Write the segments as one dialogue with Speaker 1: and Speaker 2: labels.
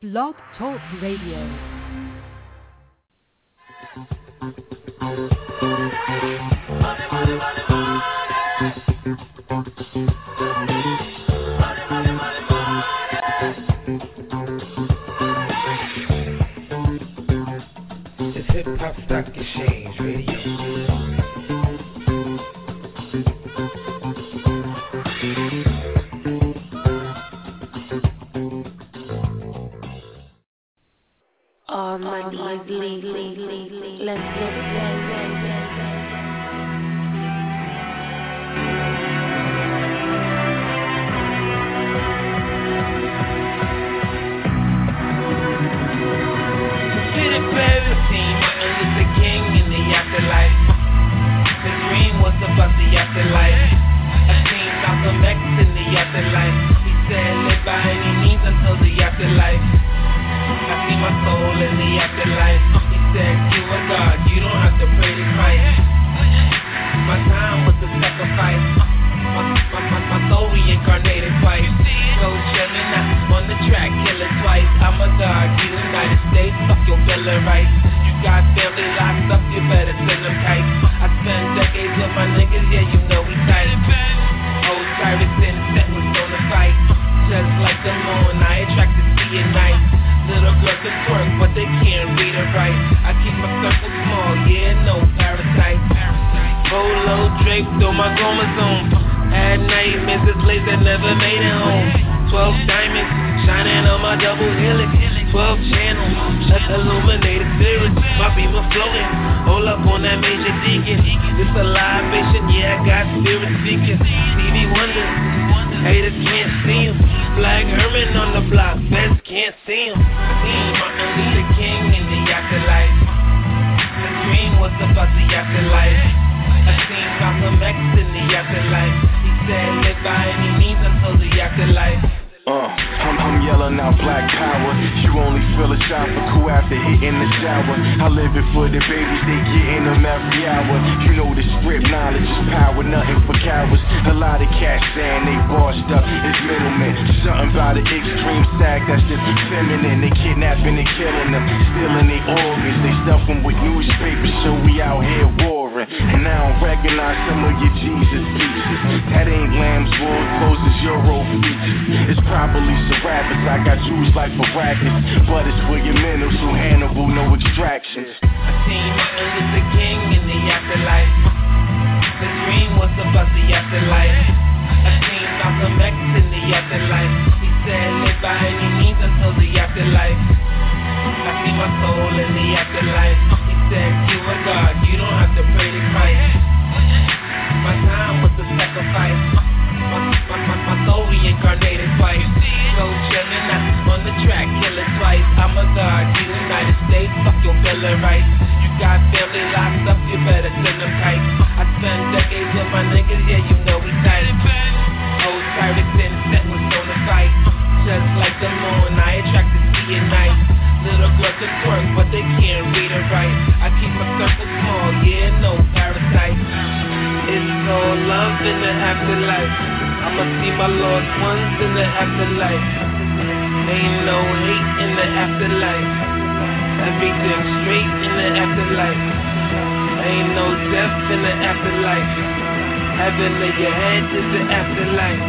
Speaker 1: Blog Talk Radio.
Speaker 2: It's Hip Hop Stock Exchange Radio.
Speaker 3: All money is legal. Let's get
Speaker 2: afterlife. The dream was about the afterlife. I seen Malcolm X in the afterlife. He said, live by any means until the afterlife. I see my soul in the afterlife. He said, you are God, you don't have to pray to Christ. My time was a sacrifice. My soul reincarnated twice. So Gemini on the track, kill it twice. I'm a God, United States, fuck your Bill of Rights. Got family locked up, you better send them tight. I spent decades with my niggas, yeah, you know we tight. Old Cyrus and set was on the fight. Just like the moon, I attract to see at night. Little girls can twerk, but they can't read or write. I keep my circle small, yeah, no parasite. Polo draped on my chromosome. Had nightmares, this place that never made it home. 12 diamonds, shining on my double helix. 12 channels, that's illuminated series. My beam of floating, hold up on that major deacon. This a libation, yeah, I got spirit seeking. Stevie Wonder, haters can't see him. Black Herman on the block, best can't see him. I seen Martin Luther King in the afterlife. The dream was about the afterlife. I seen Malcolm X in the afterlife. He said, live by any means until the afterlife.
Speaker 4: I'm yelling out black power. You only feel a shot for cool after hitting the shower. I live it for the babies, they getting them every hour. You know the script, knowledge is power, nothing for cowards. A lot of cats saying they bossed up, it's middlemen. Something about an extreme sack that's just feminine. They kidnapping and killing them, stealing their organs. They stuff them with newspapers, so we out here warring. And I don't recognize some of your Jesus pieces. That ain't lamb's wool, close as Euro features. It's properly Serapis, I got Jews like Baracus, but it's for your mental, so Hannibal, no extractions.
Speaker 2: I seen Martin Luther King in the afterlife. The dream was about the afterlife. I seen Malcolm X in the afterlife. He said, live by any means until the afterlife. I see my soul in the afterlife. He said, you are God, you don't have to pray to Christ. My time was a sacrifice. My soul reincarnated twice. So Gemini on the track, kill it twice. I'm a God, United States, fuck your Bill of Rights. You got family locked up, you better send them tight. I spent decades with my niggas, yeah, you know we tight. Old Cyrus and set was on the fight. Just like the moon, I attract to see at night. Little girls can twerk, but they can't read or write. I keep my circle small, yeah, no parasite. It's all love in the afterlife. I'ma see my lost ones in the afterlife. Ain't no hate in the afterlife. Everything straight in the afterlife. Ain't no death in the afterlife. Heaven in your head is the afterlife.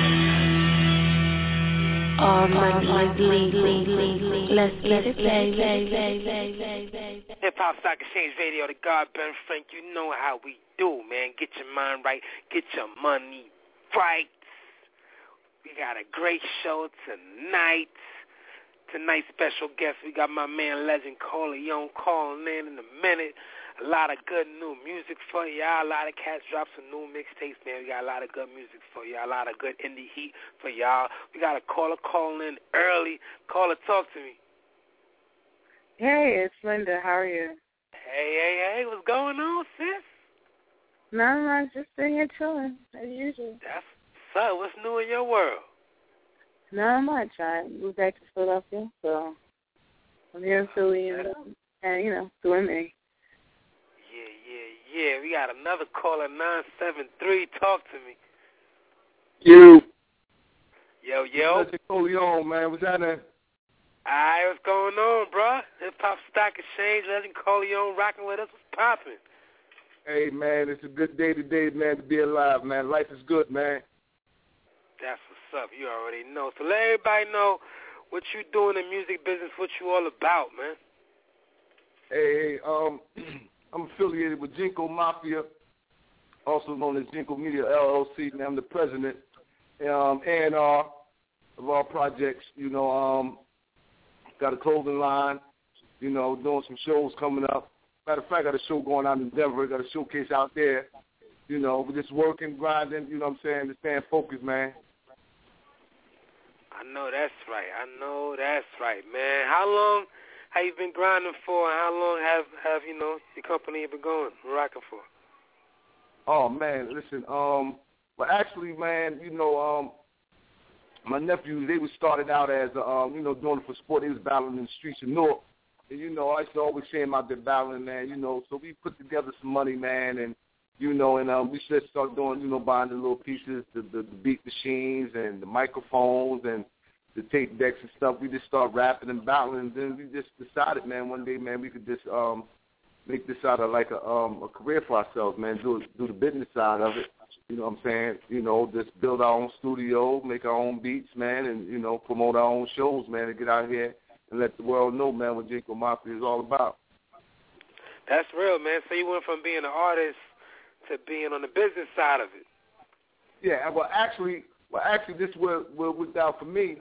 Speaker 3: all money is legal. Let's get it, baby.
Speaker 2: Hip Hop Stock Exchange Radio, the God Ben Frank. You know how we do, man. Get your mind right. Get your money right. We got a great show tonight. Tonight's special guest, we got my man Legend Corleone calling in a minute. A lot of good new music for y'all. A lot of cats drop some new mixtapes, man. We got a lot of good music for y'all. A lot of good indie heat for y'all. We got a caller calling in early. Caller, talk to me.
Speaker 5: Hey, it's Linda. How are you?
Speaker 2: Hey, what's going on, sis?
Speaker 5: Not much, just sitting here chilling, as usual.
Speaker 2: That's so. What's new in your world?
Speaker 5: Not much. I moved back to Philadelphia, so I'm here in Philly and doing me.
Speaker 2: Yeah. We got another caller, 973. Talk to me.
Speaker 6: Yo.
Speaker 2: Yo.
Speaker 6: Legend Corleone, man. What's happening?
Speaker 1: Alright, what's going on, bruh? Hip Hop Stock Exchange, Legend Corleone rocking with us. What's poppin'?
Speaker 6: Hey, man, it's a good day today, man, to be alive, man. Life is good, man.
Speaker 1: That's what's up. You already know. So let everybody know what you do in the music business, what you all about, man.
Speaker 6: Hey, I'm affiliated with Jinko Mafia, also known as Jinko Media LLC, man. I'm the president and of our projects, you know. Got a clothing line, you know, doing some shows coming up. Matter of fact, got a show going on in Denver. Got a showcase out there. You know, we're just working, grinding, you know what I'm saying, just staying focused, man.
Speaker 1: I know that's right, man. How long have you been grinding for, and how long have you know, your company been going, rocking for?
Speaker 6: Oh, man, listen, well, actually, man, you know, my nephews, they were started out as, you know, doing it for sport. They was battling in the streets of Newark. And, you know, I used to always see them out there battling, man, you know. So we put together some money, man, and, you know, and we just started doing, you know, buying the little pieces, the beat machines and the microphones and the tape decks and stuff. We just started rapping and battling. And then we just decided, man, one day, man, we could just make this out of like a career for ourselves, man, do the business side of it. You know what I'm saying? You know, just build our own studio, make our own beats, man, and, you know, promote our own shows, man, and get out here and let the world know, man, what Jinko Mafia is all about.
Speaker 1: That's real, man. So you went from being an artist to being on the business side of it.
Speaker 6: Yeah, well, actually, this is what worked out for me.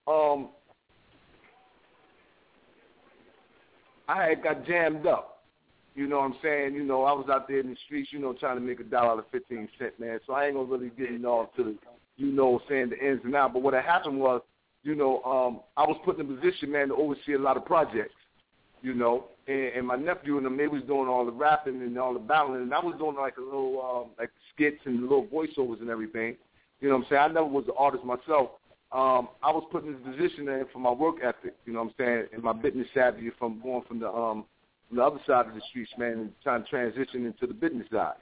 Speaker 6: I had got jammed up. You know what I'm saying? You know, I was out there in the streets, you know, trying to make $1.15, man. So I ain't going to really get into the, you know, saying the ins and outs. But what had happened was, you know, I was put in a position, man, to oversee a lot of projects, you know. And my nephew and them, they was doing all the rapping and all the battling. And I was doing like a little, like skits and little voiceovers and everything. You know what I'm saying? I never was an artist myself. I was put in this position there for my work ethic, you know what I'm saying, and my business savvy from going from the other side of the streets, man, and trying to transition into the business side.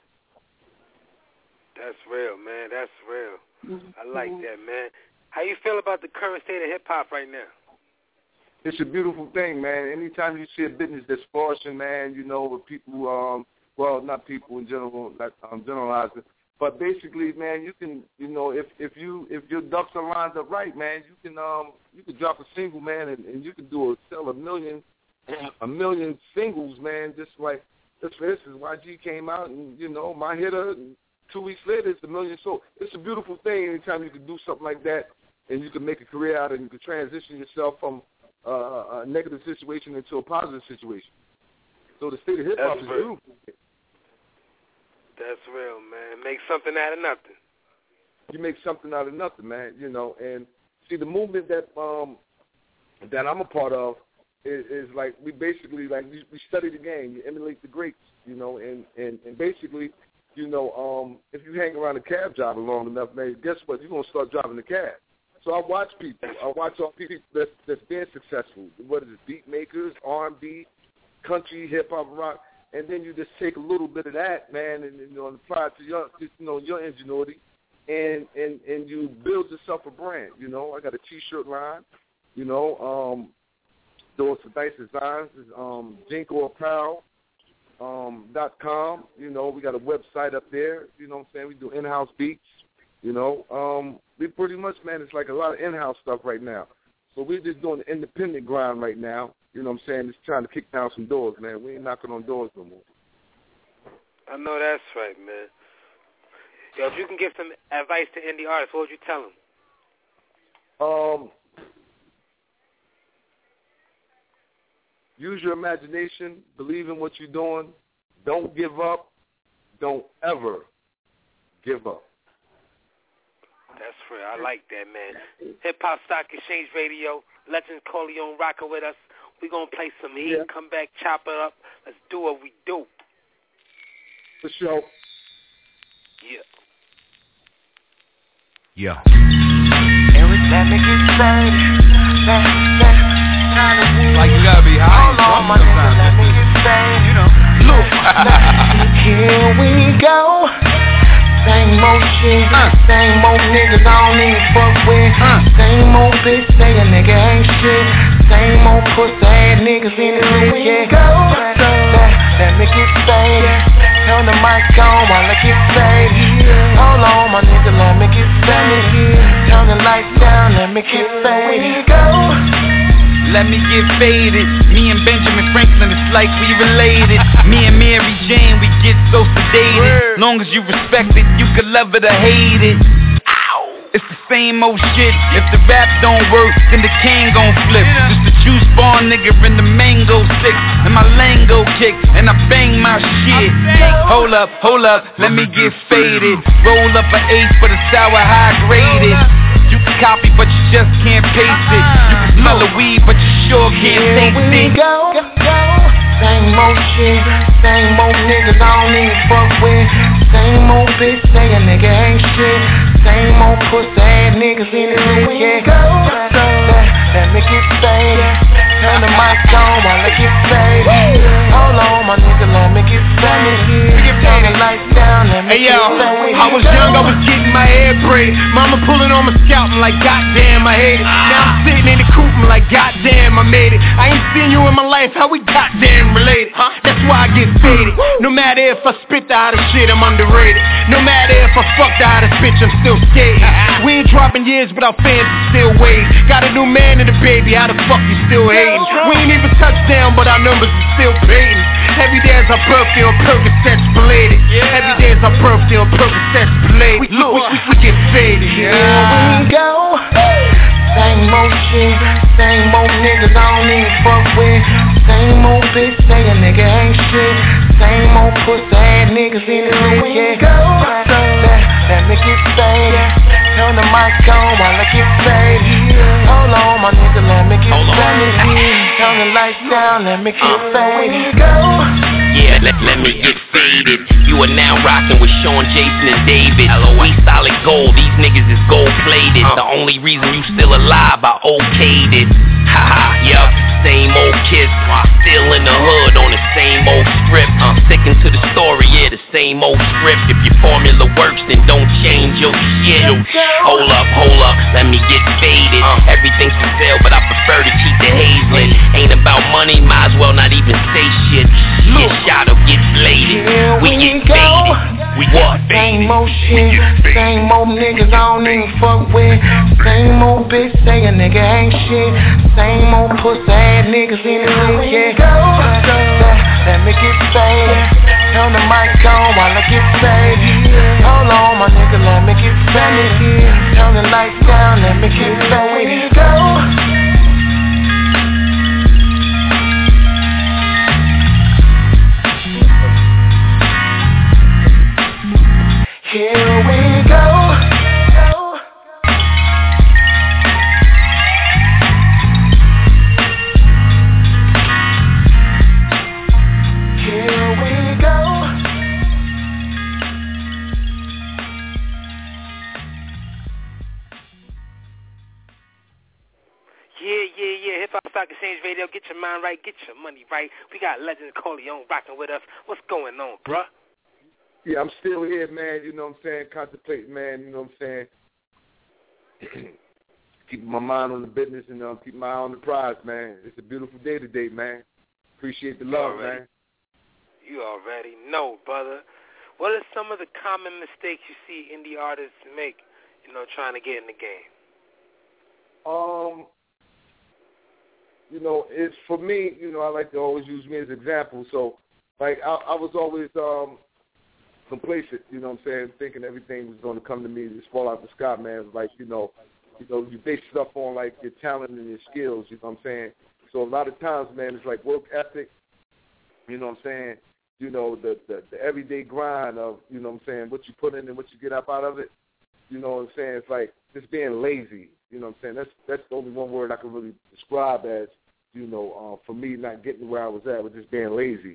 Speaker 1: That's real, man. That's real. I like that, man. How you feel about the current state of hip-hop right now?
Speaker 6: It's a beautiful thing, man. Anytime you see a business that's flourishing, man, you know, with people, well, not people in general, like generalizing, but basically, man, you can, you know, if your ducks are lined up right, man, you can drop a single, man, and you can sell a million singles, man. Just for instance, YG came out and, you know, my hitter, and 2 weeks later it's a million sold. It's a beautiful thing anytime you can do something like that and you can make a career out of it and you can transition yourself from a negative situation into a positive situation. So the state of hip-hop is beautiful. That's
Speaker 1: real, man. Make something out of nothing.
Speaker 6: You make something out of nothing, man, you know. And see, the movement that I'm a part of is like we basically, like, we study the game. You emulate the greats, you know, and basically, you know, if you hang around a cab driver long enough, man, guess what? You're going to start driving the cab. So I watch people. I watch all people that's been successful. What is it, beat makers, R&B, country, hip-hop, rock, and then you just take a little bit of that, man, and, you know, apply it to your ingenuity, and you build yourself a brand, you know. I got a T-shirt line, you know, doing some nice designs, JinkoApparel.com, you know. We got a website up there, you know what I'm saying. We do in-house beats, you know. We pretty much, man, it's like a lot of in-house stuff right now. So we're just doing the independent grind right now. You know what I'm saying? Just trying to kick down some doors, man. We ain't knocking on doors no more.
Speaker 1: I know that's right, man. Yo, if you can give some advice to indie artists, what would you tell them?
Speaker 6: Use your imagination. Believe in what you're doing. Don't give up. Don't ever give up.
Speaker 1: That's real. I like that, man. Hip Hop Stock Exchange Radio. Legend Corleone rocking with us. We're going to play some heat, come back, chop it up. Let's do what we do.
Speaker 6: For sure.
Speaker 2: Yeah. Every time it gets bad, like you gotta be high and drunk sometimes. You know. Look. Here we go. Same old shit, same old niggas I don't even fuck with. Same old bitch say a nigga ain't shit. Same
Speaker 7: niggas in the hood, yeah. Let me get faded. Turn the mic on while I get faded. Hold on, my nigga, let me get faded. Turn the lights down, let me get faded.
Speaker 8: Let me get faded. Me and Benjamin Franklin, it's like we related. Me and Mary Jane, we get so sedated. Long as you respect it, you can love it or hate it. It's the same old shit. If the rap don't work, then the king gon' flip. Just a juice bar nigga in the mango stick, and my lingo kick, and I bang my shit. Hold up, let me get faded. Roll up an eighth for the sour high graded. You can copy, but you just can't paste it. You can smell the weed, but you sure can't taste it.
Speaker 7: Same old shit, same old niggas I don't even fuck with. Same old bitch say a nigga ain't shit. Same old pussy ass niggas in the hood, yeah. Let me get faded. Turn the mic on while I get faded. Hold on, my nigga, let me get faded. Turn the lights down, let me get faded.
Speaker 9: I was young, I was getting my hair braided. Mama pulling on my scalp, I'm like, goddamn, I hate it. Now I'm sitting in the coupe, I'm like, goddamn, I made it. I ain't seen you in my life, how we goddamn related? That's why I get faded. No matter if I spit the hottest shit, I'm underrated. No matter if I fuck the hottest bitch, I'm still skating. We ain't dropping years, but our fans are still waiting. Got a new man and a baby, how the fuck you still hating? We ain't even touchdown, but our numbers are still paid. Every day is our birthday on Percocets belated. Every day is our birthday on Percocets belated. We get faded.
Speaker 7: Here we go. Same old shit, same old niggas I don't even fuck with. Same old bitch say a nigga ain't shit. Same old pussy ass niggas in the hood, yeah. Let me get faded. Turn the mic on while I get faded. Hold on, my nigga, let me get faded. Turn the lights down, let me get faded.
Speaker 10: Yeah, let me get faded. You are now rocking with Sean, Jason, and David. We solid gold, these niggas is gold plated. The only reason you still alive, I okayed it. Haha, yup, same old kiss. Still in the hood on the same old script. Sticking to the story, yeah, the same old script. If your formula works, then don't change your shit. Hold up, let me get faded. Everything's for sale, but I prefer to keep the hazing. Ain't about money, might as well not even say shit. Get shot or get bladed. We get faded. We get faded.
Speaker 7: Same old shit, same old niggas I don't even fuck with. Same old bitch say a nigga ain't shit. Same old pussy ass niggas in the hood, yeah. Let me get faded. Turn the mic on while I get faded. Hold on, my nigga, let me get faded. Turn the lights down, let me get faded. Here we go. Here we go.
Speaker 1: Yeah. Hip Hop Stock Exchange Radio. Get your mind right, get your money right. We got Legend Corleone rocking with us. What's going on, bruh?
Speaker 6: Yeah, I'm still here, man, you know what I'm saying, contemplating, man, you know what I'm saying, keeping my mind on the business and keeping my eye on the prize, man. It's a beautiful day today, man. Appreciate the love, man.
Speaker 1: You already know, brother. What are some of the common mistakes you see indie artists make, trying to get in the game?
Speaker 6: It's for me, I like to always use me as an example. So, like, I was always complacent, you know what I'm saying, thinking everything was going to come to me, just fall out the sky, man. Like, you base stuff on, like, your talent and your skills, you know what I'm saying. So a lot of times, man, it's like work ethic, you know what I'm saying, the everyday grind of, you know what I'm saying, what you put in and what you get up out of it, you know what I'm saying. It's like just being lazy, you know what I'm saying. That's the only one word I can really describe as, for me not getting where I was at, was just being lazy.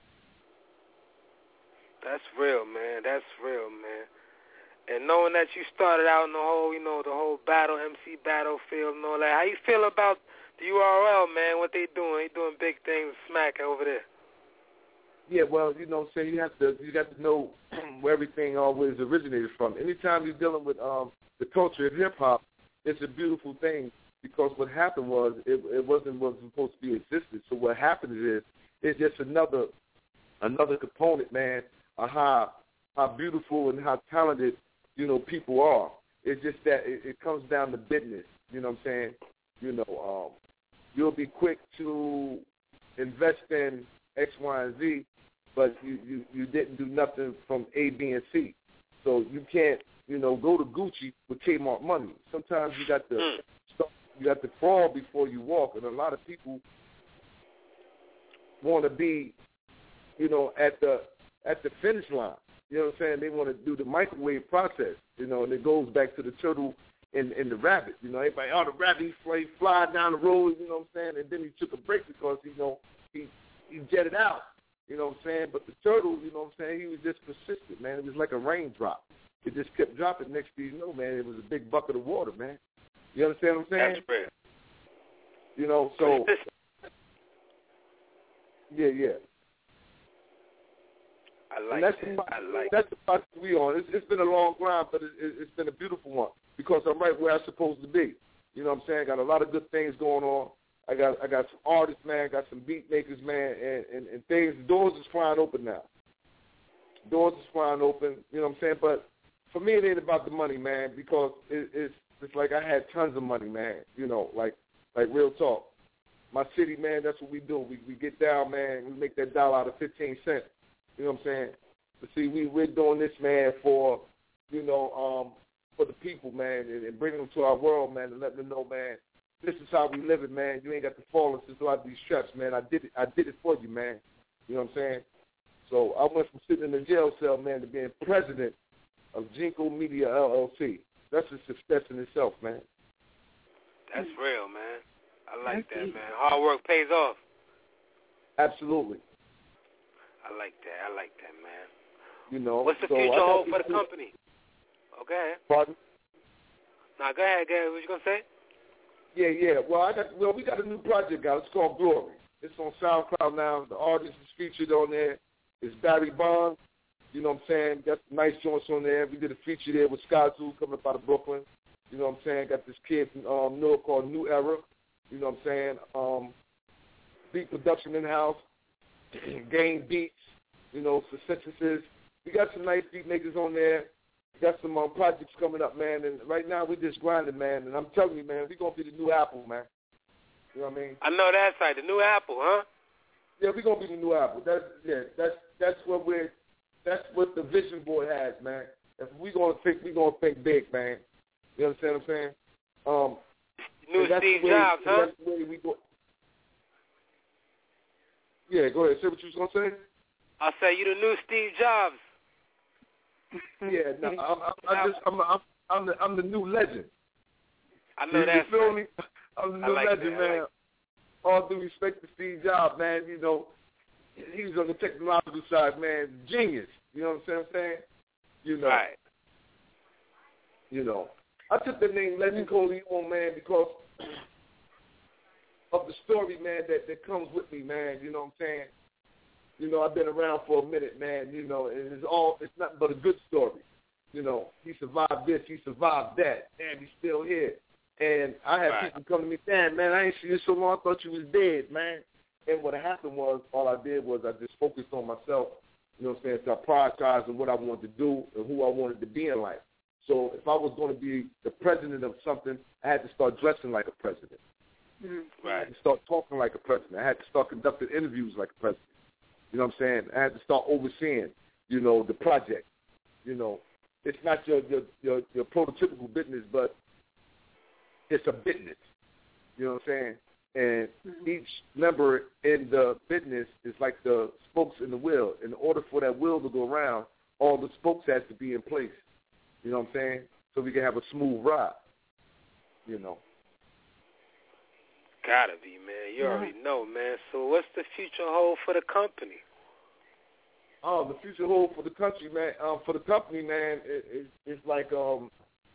Speaker 1: That's real, man. And knowing that you started out in the whole battle, MC battlefield and all that, how you feel about the URL, man, what they doing? They doing big things, smack over there.
Speaker 6: Yeah, well, you know what I'm saying, you got to know where everything always originated from. Anytime you're dealing with the culture of hip-hop, it's a beautiful thing because what happened was it wasn't what was supposed to be existed. So what happened is it's just another component, man, of how beautiful and how talented, you know, people are. It's just that it comes down to business. You know what I'm saying? You know, you'll be quick to invest in X, Y, and Z, but you didn't do nothing from A, B, and C. So you can't, you know, go to Gucci with Kmart money. Sometimes you got to crawl before you walk, and a lot of people want to be, you know, at the finish line. You know what I'm saying? They want to do the microwave process, you know, and it goes back to the turtle and the rabbit. You know, everybody, the rabbit, he fly down the road, you know what I'm saying? And then he took a break because, you know, he jetted out, you know what I'm saying? But the turtle, you know what I'm saying, he was just persistent, man. It was like a raindrop. It just kept dropping. Next thing you know, man, it was a big bucket of water, man. You understand what I'm saying?
Speaker 1: That's fair.
Speaker 6: You know, so, yeah. That's the process we on. It's been a long grind, but it's been a beautiful one because I'm right where I'm supposed to be. You know what I'm saying? Got a lot of good things going on. I got some artists, man. Got some beat makers, man, and things. Doors is flying open now. Doors is flying open. You know what I'm saying? But for me, it ain't about the money, man, because it's like I had tons of money, man. You know, like real talk. My city, man, that's what we do. We get down, man. We make that dollar out of 15 cents. You know what I'm saying? But see, we're doing this, man, for, you know, for the people, man, and bringing them to our world, man, and letting them know, man, this is how we live it, man. You ain't got to fall into a lot of these traps, man. I did it for you, man. You know what I'm saying? So I went from sitting in the jail cell, man, to being president of Jinko Media LLC. That's a success in itself, man.
Speaker 1: That's real, man. I like that, man. Hard work pays off.
Speaker 6: Absolutely.
Speaker 1: I like that, man.
Speaker 6: You know,
Speaker 1: what's the future hold for the company? Okay.
Speaker 6: Pardon?
Speaker 1: Now go ahead. What you gonna say?
Speaker 6: Yeah. Well, we got a new project out. It's called Glory. It's on SoundCloud now. The artist is featured on there. It's Barry Bonds. You know what I'm saying? Got some nice joints on there. We did a feature there with Skyzoo coming up out of Brooklyn. You know what I'm saying? Got this kid from Newark called New Era. You know what I'm saying? Beat production in-house. Game beats, you know, for synthesis. We got some nice beat makers on there. Got some projects coming up, man. And right now we're just grinding, man. And I'm telling you, man, we're gonna be the new Apple, man. You know what I mean?
Speaker 1: I know that's right, the new Apple, huh?
Speaker 6: Yeah, we're gonna be the new Apple. That's what the vision board has, man. If we're gonna think big, man. You understand what I'm saying?
Speaker 1: New Steve Jobs, huh?
Speaker 6: That's the way we go. Yeah, go ahead. Say what you was gonna say.
Speaker 1: I'll say you the new Steve Jobs.
Speaker 6: Yeah, no, I'm the new legend.
Speaker 1: I know that.
Speaker 6: You feel me? I'm the new legend,
Speaker 1: that,
Speaker 6: man. All due respect to Steve Jobs, man. You know, he was on the technological side, man. Genius. You know what I'm saying? You know.
Speaker 1: Right.
Speaker 6: You know, I took the name Legend Corleone, man, because of the story, man, that comes with me, man. You know what I'm saying? You know, I've been around for a minute, man, you know, and it's nothing but a good story. You know, he survived this, he survived that, and he's still here. And I had people come to me, damn, man, I ain't seen you so long, I thought you was dead, man. And what happened was, all I did was I just focused on myself, you know what I'm saying, so I prioritized on what I wanted to do and who I wanted to be in life. So if I was going to be the president of something, I had to start dressing like a president.
Speaker 1: Mm-hmm.
Speaker 6: I had to start talking like a president. I had to start conducting interviews like a president. You know what I'm saying? I had to start overseeing, you know, the project. You know, it's not your prototypical business, but it's a business. You know what I'm saying? And each member in the business is like the spokes in the wheel. In order for that wheel to go around, all the spokes has to be in place. You know what I'm saying? So we can have a smooth ride. You know.
Speaker 1: Gotta be, man. You already know, man. So what's the future hold for the company?
Speaker 6: Oh, the future hold for the country, man. For the company, man, it's like, you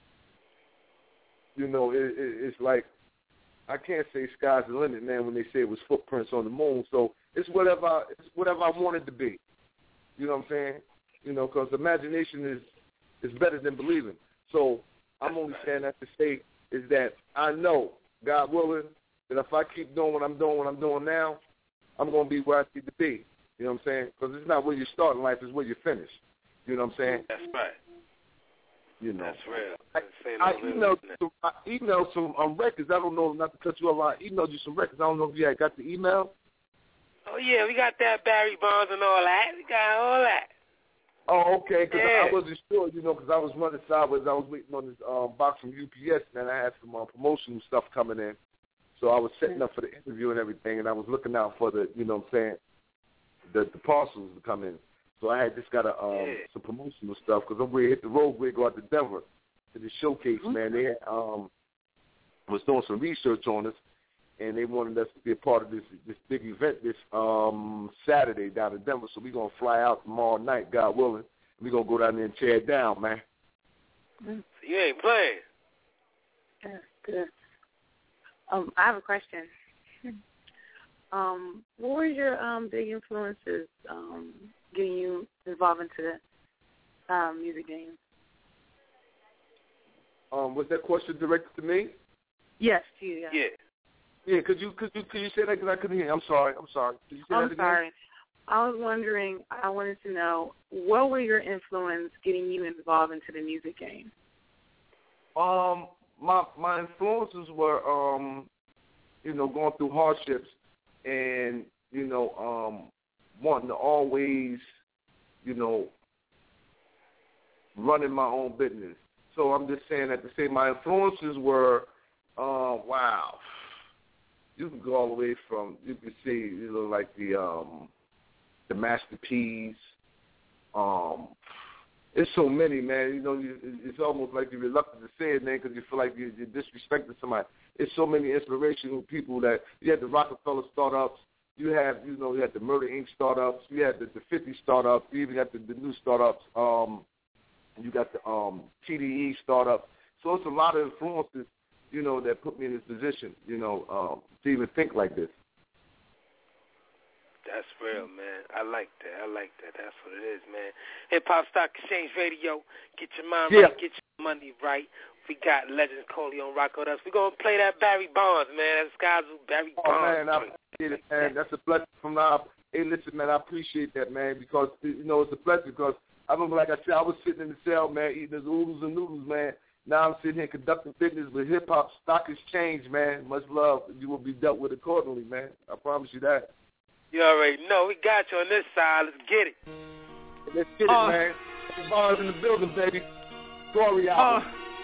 Speaker 6: know, it's like, I can't say sky's the limit, man, when they say it was footprints on the moon. So it's whatever I want it to be. You know what I'm saying? You know, because imagination is better than believing. So I'm only saying that to say is that I know God willing, that if I keep doing what I'm doing now, I'm going to be where I need to be. You know what I'm saying? Because it's not where you start in life, it's where you finish. You know what I'm saying?
Speaker 1: That's right.
Speaker 6: You know.
Speaker 1: That's real.
Speaker 6: I emailed some records. I don't know, not to cut you off, I emailed you some records. I don't know if you had got the email.
Speaker 1: Oh, yeah, we got that Barry Bonds and all that. We got all that.
Speaker 6: Oh, okay, because I wasn't sure, you know, because I was running sideways. I was waiting on this box from UPS, and I had some promotional stuff coming in. So I was setting up for the interview and everything, and I was looking out for the, you know what I'm saying, the parcels to come in. So I had just got some promotional stuff because I'm ready to hit the road. We're going to Denver to the showcase, man. They had, was doing some research on us, and they wanted us to be a part of this big event this Saturday down in Denver. So we're going to fly out tomorrow night, God willing. We're going to go down there and tear it down, man.
Speaker 1: So you ain't playing.
Speaker 5: That's good. I have a question. What were your big influences getting you involved into the music game?
Speaker 6: Was that question directed to me?
Speaker 5: Yes, to you. Yeah.
Speaker 6: Yeah. Could you say that because I couldn't hear? I'm sorry. Could you say that again?
Speaker 5: Sorry. I was wondering. I wanted to know what were your influences getting you involved into the music game?
Speaker 6: My influences were, you know, going through hardships and, you know, wanting to always, you know, running my own business. So I'm just saying that to say my influences were, wow, you can go all the way from, you can see, you know, like the Master P's, it's so many, man. You know, it's almost like you're reluctant to say it, man, because you feel like you're disrespecting somebody. It's so many inspirational people that you had the Rockefeller startups, you had the Murder Inc. startups, you had the 50 startups, you even got the new startups. You got the TDE startup. So it's a lot of influences, you know, that put me in this position, you know, to even think like this.
Speaker 1: That's real, man. I like that. That's what it is, man. Hip Hop Stock Exchange Radio. Get your mind right. Get your money right. We got Legends Coley on Rock with us. We're going to play that Barry Bonds, man. That's Skyzoo Barry Bonds.
Speaker 6: Oh, man, I appreciate it, man. That's a blessing from now. Hey, listen, man, I appreciate that, man, because, you know, it's a blessing because I remember, like I said, I was sitting in the cell, man, eating those oodles and noodles, man. Now I'm sitting here conducting business with Hip Hop Stock Exchange, man. Much love. You will be dealt with accordingly, man. I promise you that.
Speaker 1: You already know. We got you on this side. Let's get it.
Speaker 6: Let's get it, man. Bars in the building, baby. Glory out.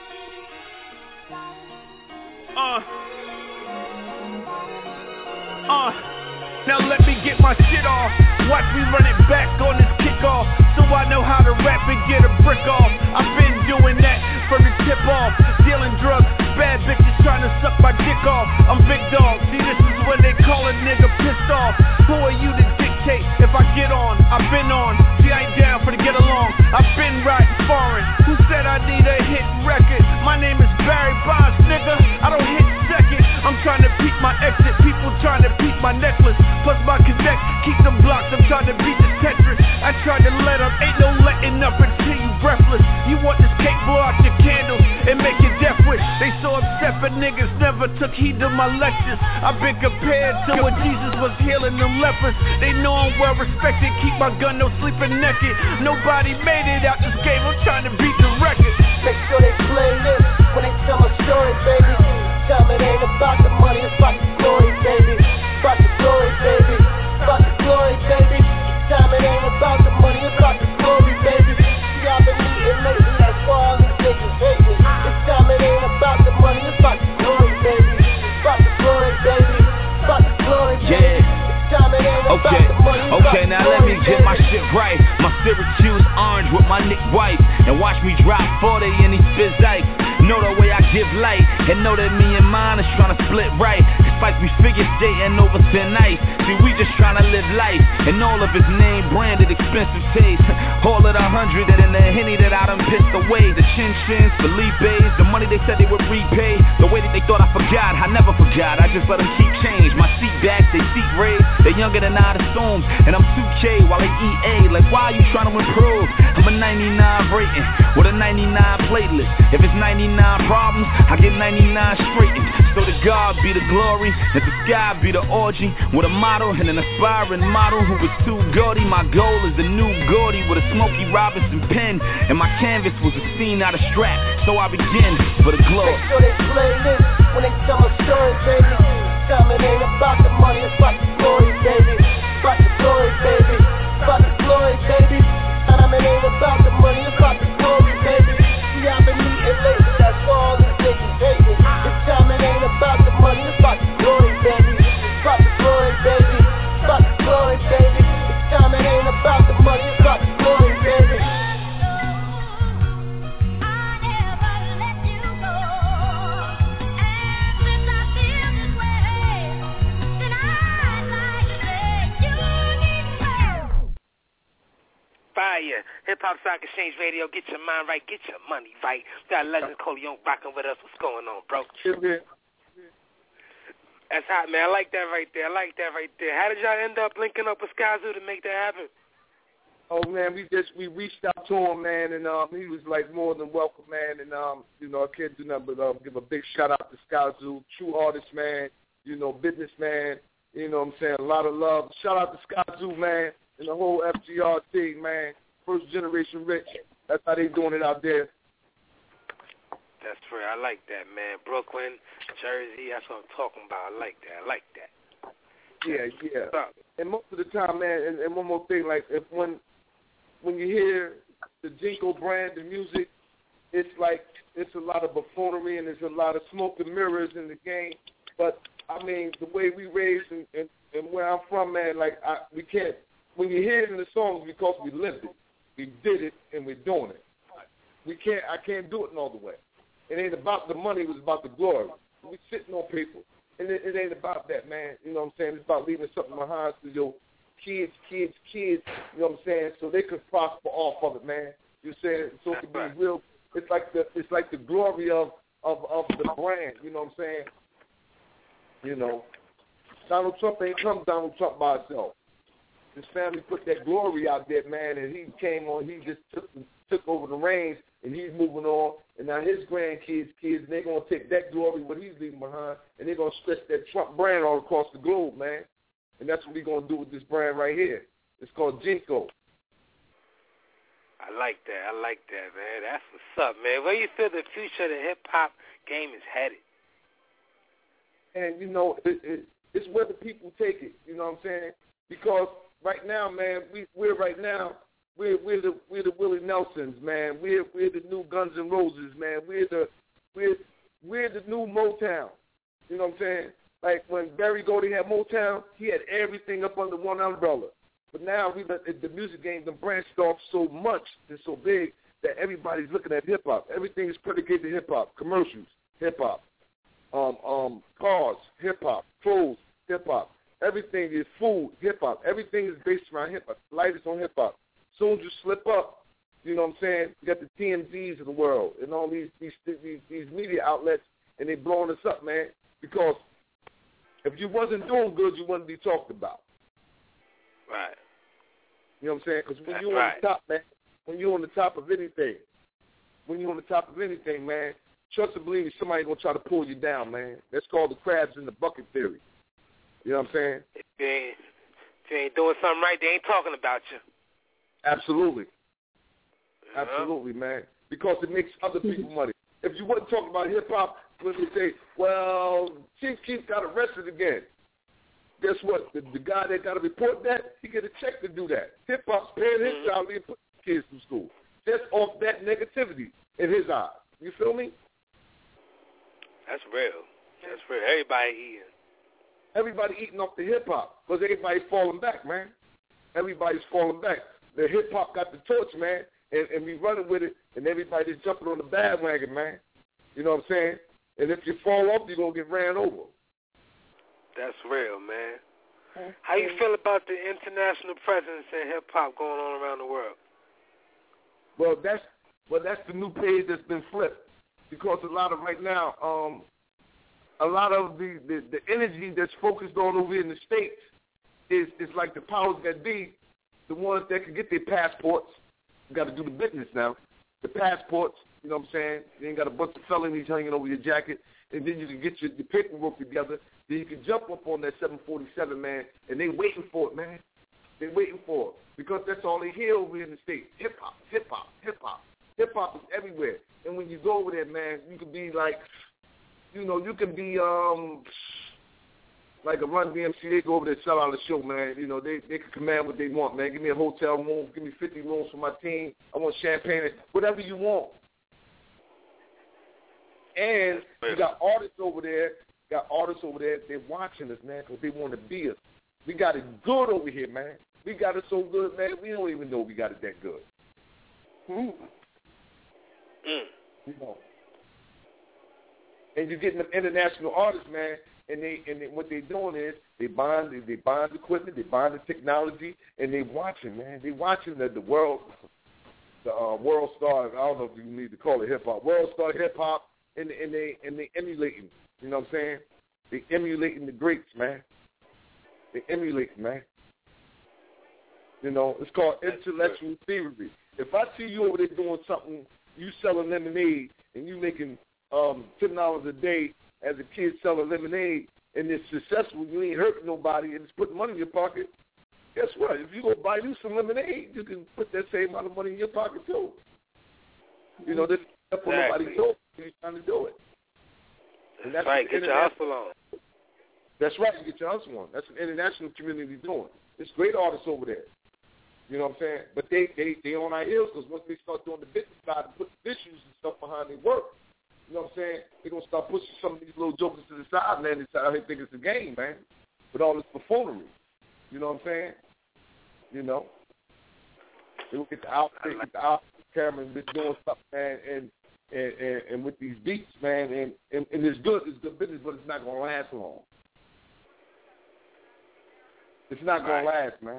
Speaker 9: Now let me get my shit off. Watch me run it back on this kickoff, so I know how to rap and get a brick off. I've been doing that from the tip off. Dealing drugs, bad bitches trying to suck my dick off. I'm big dog. See, this is when they call a nigga pissed off. Who are you to dictate if I get on? I've been on. See, I ain't down for to get along. I've been riding foreign. Who said I need a hit record? My name is Barry Bonds, nigga. I don't hit second. I'm trying to peek my exit. People trying to peek my necklace. Plus my connect, keep them blocks. I'm trying to beat the Tetris. I tried to let up, ain't no letting up until you breathless. You want this cake, blow out your candles and make your death wish. They so upset, but niggas never took heed to my lectures. I've been compared to when Jesus was healing them lepers. They know I'm well respected, keep my gun, no sleeping naked. Nobody made it out this game, I'm trying to beat the record.
Speaker 11: Make sure they play this when they tell my story, baby. Tell me it ain't about the money, it's about the glory, baby. About the glory, baby. About the glory, baby. Time it ain't about the money, it's about the glory, baby. See, I've been eating lately, that's why all these niggas hate me. This time it ain't about the money, it's about the glory, baby. About the glory, baby. About the glory, baby.
Speaker 8: Okay, now let me get my shit right. My Syracuse orange with my Nick White. And watch me drop 40 in these biz ice. Know the way I give light. And know that me and mine is trying to split right. It's like we figure skating over thin ice. See, we just trying to live life. And all of his name branded expensive taste. All of the 100 that in the Henny that I done pissed away. The chin-chins, Felipe's, the money they said they would repay. The way that they thought I forgot, I never forgot. I just let them keep change. My seat back, they seek raid. They younger than I assume, and I'm 2K while they EA. Like, why are you trying to improve? I'm a 99 rating with a 99 playlist. If it's 99 problems, I get 99 straightened. So to God be the glory, and the sky be the orgy. With a model and an aspiring model who was too gaudy. My goal is the new Gordy with a Smokey Robinson pen, and my canvas was a scene out of Strap. So I begin for the glory.
Speaker 11: Make sure they play this when they tell a story, baby. Time it ain't about the money, it's about the glory, baby. About the glory, baby. About the glory, baby. Time it ain't about the money, it's about the glory, baby. See, I've been eating late, that's for all these niggas hating. This time it ain't about the money, it's about the glory, baby. About the glory, baby. About the glory, baby. This time it ain't about the money, it's about the glory, baby.
Speaker 1: Fire. Hip Hop Stock Exchange Radio. Get your mind right. Get your money right. Got Legend Coleon rocking with us. What's going on, bro? That's hot, man. I like that right there. How did y'all end up linking up with Skyzoo to make that happen?
Speaker 6: Oh man, we reached out to him, man, and he was like more than welcome, man, and I can't do nothing but give a big shout out to Skyzoo, true artist, man, businessman, you know what I'm saying, a lot of love. Shout out to Skyzoo, man, and the whole FGR team, man. First generation rich. That's how they doing it out there.
Speaker 1: That's right. I like that, man. Brooklyn, Jersey, that's what I'm talking about. I like that.
Speaker 6: Yeah. And most of the time, man, and one more thing, like when you hear the Jinko brand, the music, it's like it's a lot of buffoonery and there's a lot of smoke and mirrors in the game. But I mean, the way we raised and where I'm from, man, like we can't. When you hear it in the songs, because we lived it, we did it, and we're doing it. I can't do it no other way. It ain't about the money; it was about the glory. We sitting on people, and it ain't about that, man. You know what I'm saying? It's about leaving something behind for your kids. You know what I'm saying? So they could prosper off of it, man. You saying so it could be real. It's like the glory of the brand. You know what I'm saying? You know, Donald Trump ain't come Donald Trump by himself. His family put that glory out there, man, and he came on. He just took over the reins, and he's moving on. And now his grandkids, they're going to take that glory, what he's leaving behind, and they're going to stretch that Trump brand all across the globe, man. And that's what we're going to do with this brand right here. It's called Jinko.
Speaker 1: I like that, man. That's what's up, man. Where you feel the future of the hip-hop game is headed?
Speaker 6: And, you know, it's where the people take it, you know what I'm saying? Because right now, man, we're the Willie Nelsons, man. We're the new Guns N' Roses, man. We're the new Motown. You know what I'm saying? Like when Barry Gordy had Motown, he had everything up under one umbrella. But now the music game done branched off so much and so big that everybody's looking at hip hop. Everything is predicated to hip hop. Commercials, hip hop. Cars, hip hop. Clothes, hip hop. Everything is food, hip-hop. Everything is based around hip-hop. Life is on hip-hop. As soon as you slip up, you know what I'm saying, you got the TMZs of the world and all these media outlets, and they blowing us up, man, because if you wasn't doing good, you wouldn't be talked about.
Speaker 1: Right.
Speaker 6: You know what I'm saying? Because when you're on the top, man, when you're on the top of anything, man, trust and believe me, somebody's going to try to pull you down, man. That's called the crabs in the bucket theory. You know what I'm saying?
Speaker 1: If you ain't doing something right, they ain't talking about you.
Speaker 6: Absolutely. Absolutely, man. Because it makes other people money. If you wasn't talking about hip-hop, when they say, well, Chief Keef got arrested again. Guess what? The guy that got to report that, he get a check to do that. Hip-hop's paying his salary and putting kids through school. Just off that negativity in his eyes. You feel me?
Speaker 1: That's real. Everybody eating off the hip-hop because everybody's falling back, man. Everybody's falling back. The hip-hop got the torch, man, and we running with it, and everybody's jumping on the bandwagon, man. You know what I'm saying? And if you fall off, you're going to get ran over. That's real, man. How you feel about the international presence in hip-hop going on around the world? Well, that's the new page that's been flipped because a lot of right now,
Speaker 6: a lot of the energy that's focused on over here in the States is like the powers that be, the ones that can get their passports. You got to do the business now. The passports, you know what I'm saying? You ain't got a bunch of felonies hanging over your jacket, and then you can get your paperwork together. Then you can jump up on that 747, man, and they waiting for it, man. They waiting for it because that's all they hear over here in the States. Hip hop, hip hop, hip hop. Hip hop is everywhere. And when you go over there, man, you can be like, you know, you can be like a Run DMC. They go over there and sell out a show, man. You know, they can command what they want, man. Give me a hotel room. Give me 50 rooms for my team. I want champagne. Whatever you want. And you got artists over there. They're watching us, man, because they want to be us. We got it good over here, man. We got it so good, man. We don't even know we got it that good. You know. And you're getting them international artists, man, and what they're doing is they buying the equipment, they buying the technology, and they watching, man. They watching the world star. I don't know if you need to call it hip hop. World star hip hop, and they emulating. You know what I'm saying? They emulating the greats, man. They emulate, man. You know, it's called intellectual theory. If I see you over there doing something, you selling lemonade, and you making $10 a day as a kid selling lemonade, and it's successful, you ain't hurting nobody, and it's putting money in your pocket, guess what? If you go buy you some lemonade, you can put that same amount of money in your pocket, too. You know, this is what nobody told you. You're trying to do it. And that's right, get your hustle on. That's right, you get your hustle on. That's an international community doing. There's great artists over there. You know what I'm saying? But they on our heels because once they start doing the business side and put the issues and stuff behind their work, you know what I'm saying? They're going to start pushing some of these little jokers to the side, man. They think it's a game, man, with all this buffoonery. You know what I'm saying? You know? They will get the outfit, camera, and just doing stuff, man, and with these beats, man, and it's good business, but it's not going to last long. It's not going to last, man.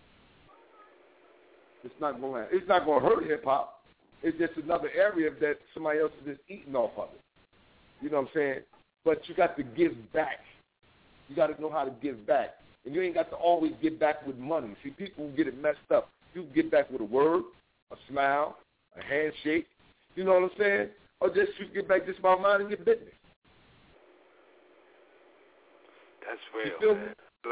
Speaker 6: It's not going to last. It's not going to hurt hip-hop. It's just another area that somebody else is just eating off of it. You know what I'm saying? But you got to give back. You got to know how to give back. And you ain't got to always get back with money. See, people get it messed up. You can get back with a word, a smile, a handshake. You know what I'm saying? Or just you get back just by minding your business.
Speaker 1: That's real, man.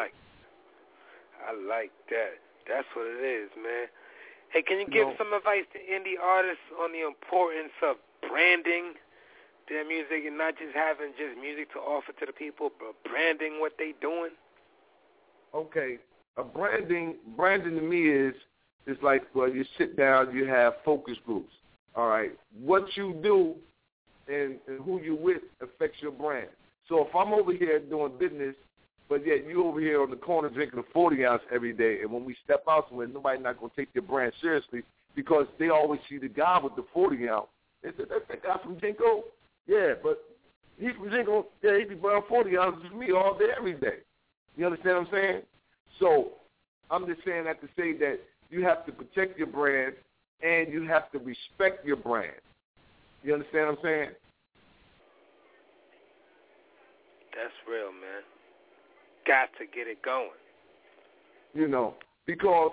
Speaker 1: I like that. That's what it is, man. Hey, can you give some advice to indie artists on the importance of branding their music and not just having just music to offer to the people, but branding what they doing?
Speaker 6: Okay. Branding to me is like, well, you sit down, you have focus groups. All right. What you do and who you with affects your brand. So if I'm over here doing business, but yet you over here on the corner drinking a 40-ounce every day, and when we step out somewhere, nobody's not going to take your brand seriously because they always see the guy with the 40-ounce. They say, that's that guy from Jinko? Yeah, but he's from Jinko. Yeah, he be buying 40 ounces with me all day, every day. You understand what I'm saying? So I'm just saying that to say that you have to protect your brand and you have to respect your brand. You understand what I'm saying?
Speaker 1: That's real, man. Got to get it going.
Speaker 6: You know, because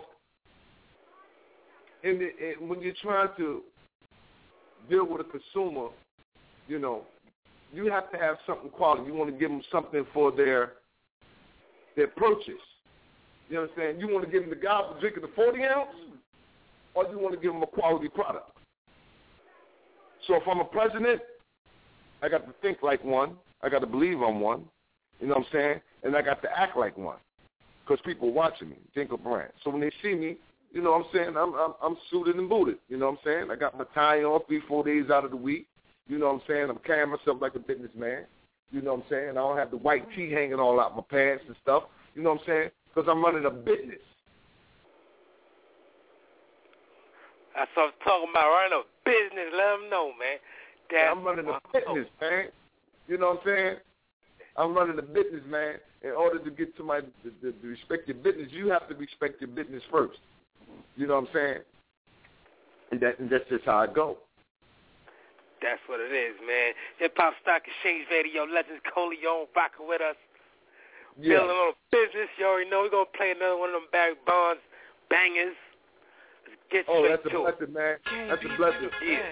Speaker 6: when you're trying to deal with a consumer, you know, you have to have something quality. You want to give them something for their purchase. You understand? You want to give them the guy for drinking the 40-ounce, or you want to give them a quality product. So if I'm a president, I got to think like one. I got to believe I'm one. You know what I'm saying? And I got to act like one because people are watching me, Jinko brand. So when they see me, you know what I'm saying, I'm suited and booted. You know what I'm saying? I got my tie on 3-4 days out of the week. You know what I'm saying? I'm carrying myself like a businessman. You know what I'm saying? I don't have the white tee hanging all out my pants and stuff. You know what I'm saying? Because I'm running a business.
Speaker 1: That's what I'm talking about, running a business. Let them know, man.
Speaker 6: I'm running a business, man. You know what I'm saying? I'm running a business, man. In order to get somebody to respect your business, you have to respect your business first. You know what I'm saying? And that's just how I go.
Speaker 1: That's what it is, man. Hip Hop Stock Exchange Radio, Legends Coleon rocking with us.
Speaker 6: Yeah.
Speaker 1: Building on business, you already know. We're going to play another one of them Barry Bonds bangers. Let's get straight
Speaker 6: that's a
Speaker 1: to
Speaker 6: blessing, man. That's a blessing.
Speaker 1: Yeah.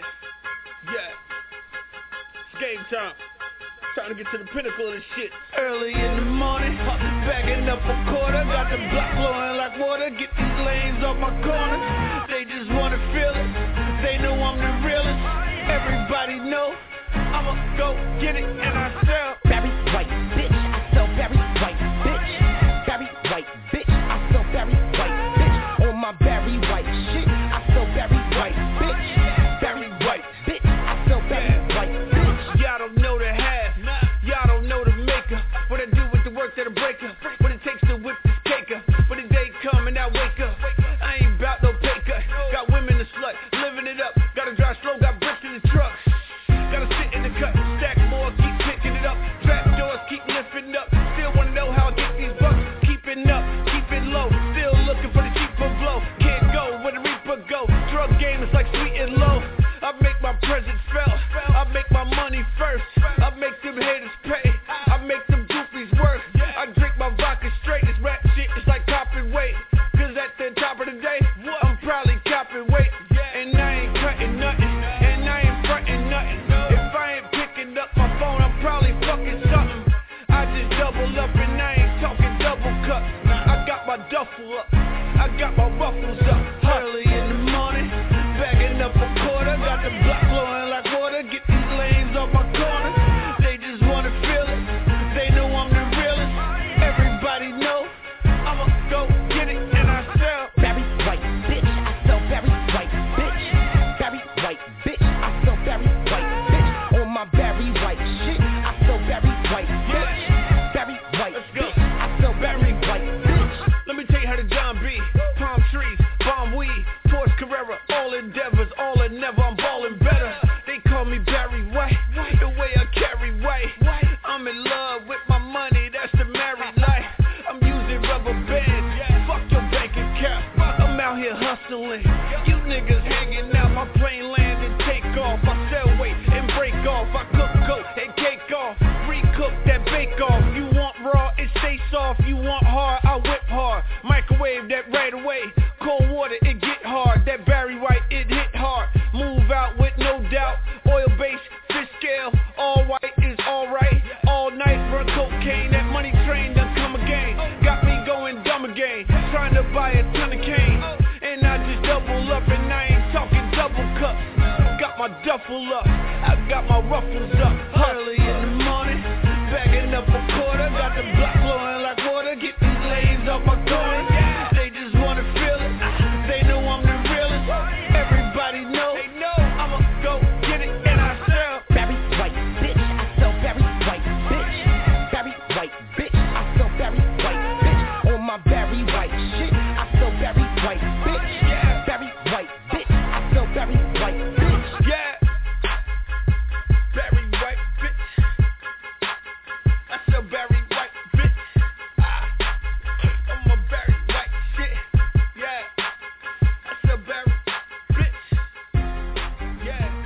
Speaker 12: It's game time. Trying to get to the pinnacle of this shit. Early in the morning, bagging up a quarter. Got the block flowing like water. Get these lanes off my corner. They just want to feel it. They know I'm the realest. Everybody know I'ma go get it and I sell
Speaker 13: Barry White, bitch. I sell Barry White, bitch. Barry White, bitch. I sell Barry White, bitch. On my Barry White shit, I sell Barry White, bitch. Barry White, bitch. I sell Barry White, bitch.
Speaker 12: Y'all don't know the half. Y'all don't know the maker. What I do with the work that'll break her. What it takes to whip this cake up. When the day come and I wake up, I ain't bout no pay cut. Got women to slut, living it up. Gotta drive slow, got bricks in the truck. Gotta sit in the cut, stack more, keep picking it up. Trap doors, keep lifting up. Still wanna know how I get these bucks. Keeping up, keep it low. Still looking for the cheaper blow. Can't go where the reaper go. Drug game is like sweet and low. I make my presence felt. I make my money first. I make them haters pay. I make them goofies work. I drink my vodka straight. This rap shit is like copping weight. Cause at the top of the day, I'm probably copping weight. And I ain't cutting nothing. And I ain't fronting nothing. If I ain't picking up my phone, I'm probably fucking something. I just double up and I ain't talking double cup. I got my duffel up. I got my ruffles up. Early in the morning, bagging up a quarter. Got the block flowing like water. Get these lanes off my corner. They just wanna feel it. They know I'm the realest. Everybody know I'ma go get it and I sell
Speaker 13: Barry White, bitch. I sell Barry White, bitch. Barry White, bitch. I sell Barry White, bitch. On my Barry White shit, I sell Barry White, bitch. Barry White, bitch. I sell Barry White, bitch.
Speaker 12: Let me tell you how to John B. Palm trees, bomb weed, Porsche Carrera, all endeavors, all or never, I'm ballin' better. They call me Barry White, the way I carry white. I'm in love with my money, that's the married life. I'm using rubber bands, fuck your bank account. I'm out here hustling, you niggas hanging out, my plane land and take off. I sell weight and break off, I cook coke and cake off. Recook that bake off, you want raw, it stay soft. You want hard, I whip hard. Microwave that right away, cold water, it get hard. That Barry White, it hit hard. Move out with no doubt, oil base, fish scale, all white is alright. All night, run cocaine, that money train done come again. Got me going dumb again, trying to buy a ton of cane. And I just double up and I ain't talking double cups. Got my duffel up, I got my ruffles up. Early in the morning, bagging up a quarter. Got the block flowing like water. Get these lanes off my corner. They just wanna feel it. They know I'm the realest. Everybody know I'ma go get it and I sell
Speaker 13: Barry White, bitch. I sell Barry White, bitch. Barry White, bitch. I sell Barry White, bitch. On my Barry White shit, I sell Barry White, bitch. Barry White, bitch. I sell Barry White, bitch.
Speaker 12: Yeah. Barry White, bitch. I sell Barry White, bitch. I'm a Barry White shit. Yeah. I sell Barry, bitch. Yeah.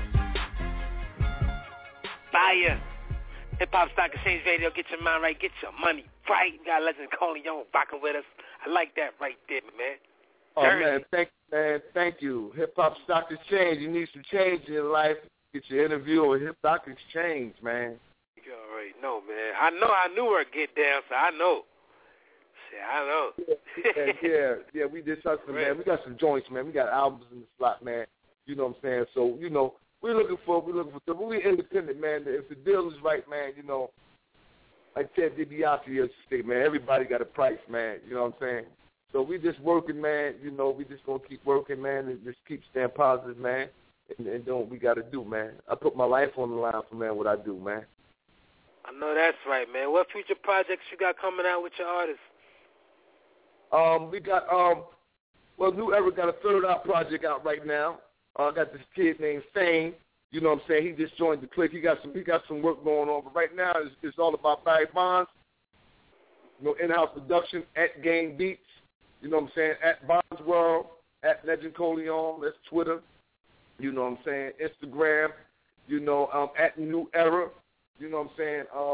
Speaker 1: Fire. Hip Hop Stock Exchange Radio, get your mind right, get your money right. You got Legends Coleon rocking with us. I like that right there, man.
Speaker 6: Oh, man, thank you. Hip Hop Stock Exchange. You need some change in your life. Get your interview with Hip Hop Exchange, man.
Speaker 1: You already know, man. I know I knew her get down, so I know. Shit, I know.
Speaker 6: Yeah, we did something, man. We got some joints, man. We got albums in the slot, man. You know what I'm saying? So, you know, we're looking for stuff. We're independent, man. If the deal is right, man, you know, like Ted DiBiase used to say, man, everybody got a price, man. You know what I'm saying? So we just working, man. You know, we just going to keep working, man, and just keep staying positive, man, and doing what we got to do, man. I put my life on the line for, man, what I do, man.
Speaker 1: I know that's right, man. What future projects you got coming out with your artists?
Speaker 6: We got, New Era got a third out project out right now. I got this kid named Fame. You know what I'm saying? He just joined the clique. He got some work going on. But right now, it's all about Barry Bonds. You know, in-house production at Game Beats. You know what I'm saying? At Bonds World, at Legend Coleon. That's Twitter. You know what I'm saying? Instagram. at New Era, you know what I'm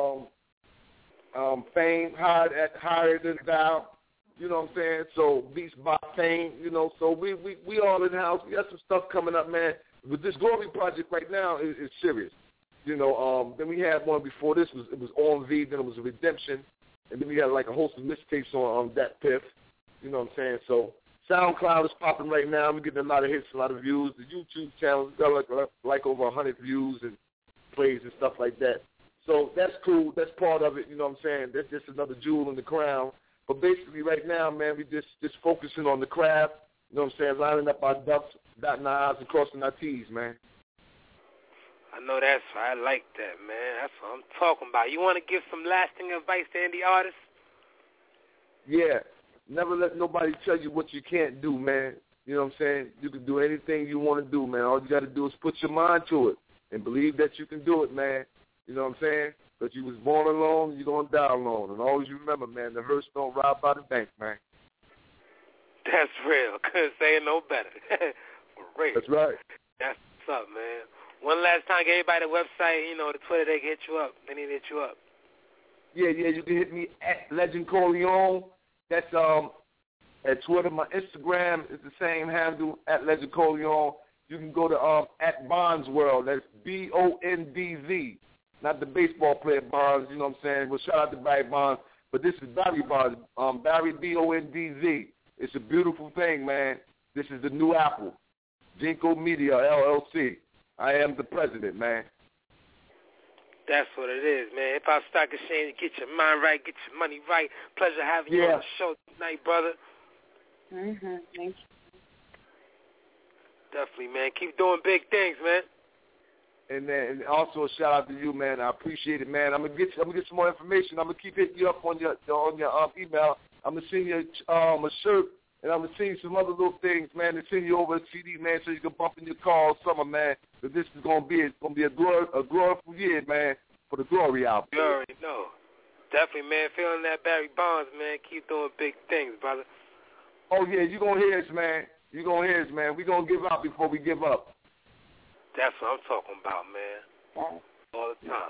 Speaker 6: saying, Fame, Higher Than Thou, you know what I'm saying, so Beats by Fame, so we all in the house. We got some stuff coming up, man. But this Glory project right now is serious. Then we had one before this, it was On V, then it was Redemption, and then we had like a host of mixtapes on that Piff, you know what I'm saying, so SoundCloud is popping right now. We're getting a lot of hits, a lot of views. The YouTube channel got like over 100 views and plays and stuff like that. So that's cool. That's part of it. You know what I'm saying? That's just another jewel in the crown. But basically right now, man, we just focusing on the craft. You know what I'm saying? Lining up our ducks, dotting our I's and crossing our T's, man.
Speaker 1: I know that's right. I like that, man. That's what I'm talking about. You want to give some lasting advice to indie artists?
Speaker 6: Yeah. Never let nobody tell you what you can't do, man. You know what I'm saying? You can do anything you want to do, man. All you got to do is put your mind to it and believe that you can do it, man. You know what I'm saying? But you was born alone, you're going to die alone. And always remember, man, the hearse don't rob by the bank, man.
Speaker 1: That's real. Couldn't say it no better. For real.
Speaker 6: That's right.
Speaker 1: That's what's up, man. One last time, get everybody the website, the Twitter, they can hit you up. They need to hit you up.
Speaker 6: Yeah, you can hit me at Legend Corleone. That's at Twitter. My Instagram is the same handle, at Legend Corleone. You can go to at Bonds World. That's BONDZ. Not the baseball player Bonds, you know what I'm saying? Well, shout out to Barry Bonds. But this is Barry Bonds, Barry BONDZ. It's a beautiful thing, man. This is the new Apple. Jinko Media, LLC. I am the president, man.
Speaker 1: That's what it is, man. Hip Hop Stock Exchange, get your mind right, get your money right. Pleasure having you on the show tonight, brother.
Speaker 5: Thank you.
Speaker 1: Definitely, man. Keep doing big things, man.
Speaker 6: And also a shout out to you, man. I appreciate it, man. I'm gonna get some more information. I'm gonna keep hitting you up on your email. I'm gonna send you a shirt, and I'm gonna send you some other little things, man. And send you over a CD, man, so you can bump in your car all summer, man. But this is gonna be a glorious year, man, for the Glory album.
Speaker 1: You already know. Definitely, man. Feeling that Barry Bonds, man. Keep doing big things, brother.
Speaker 6: Oh yeah, you gonna hear us, man. You gonna hear us, man. We gonna give up before we give up.
Speaker 1: That's what I'm talking about, man. All the time.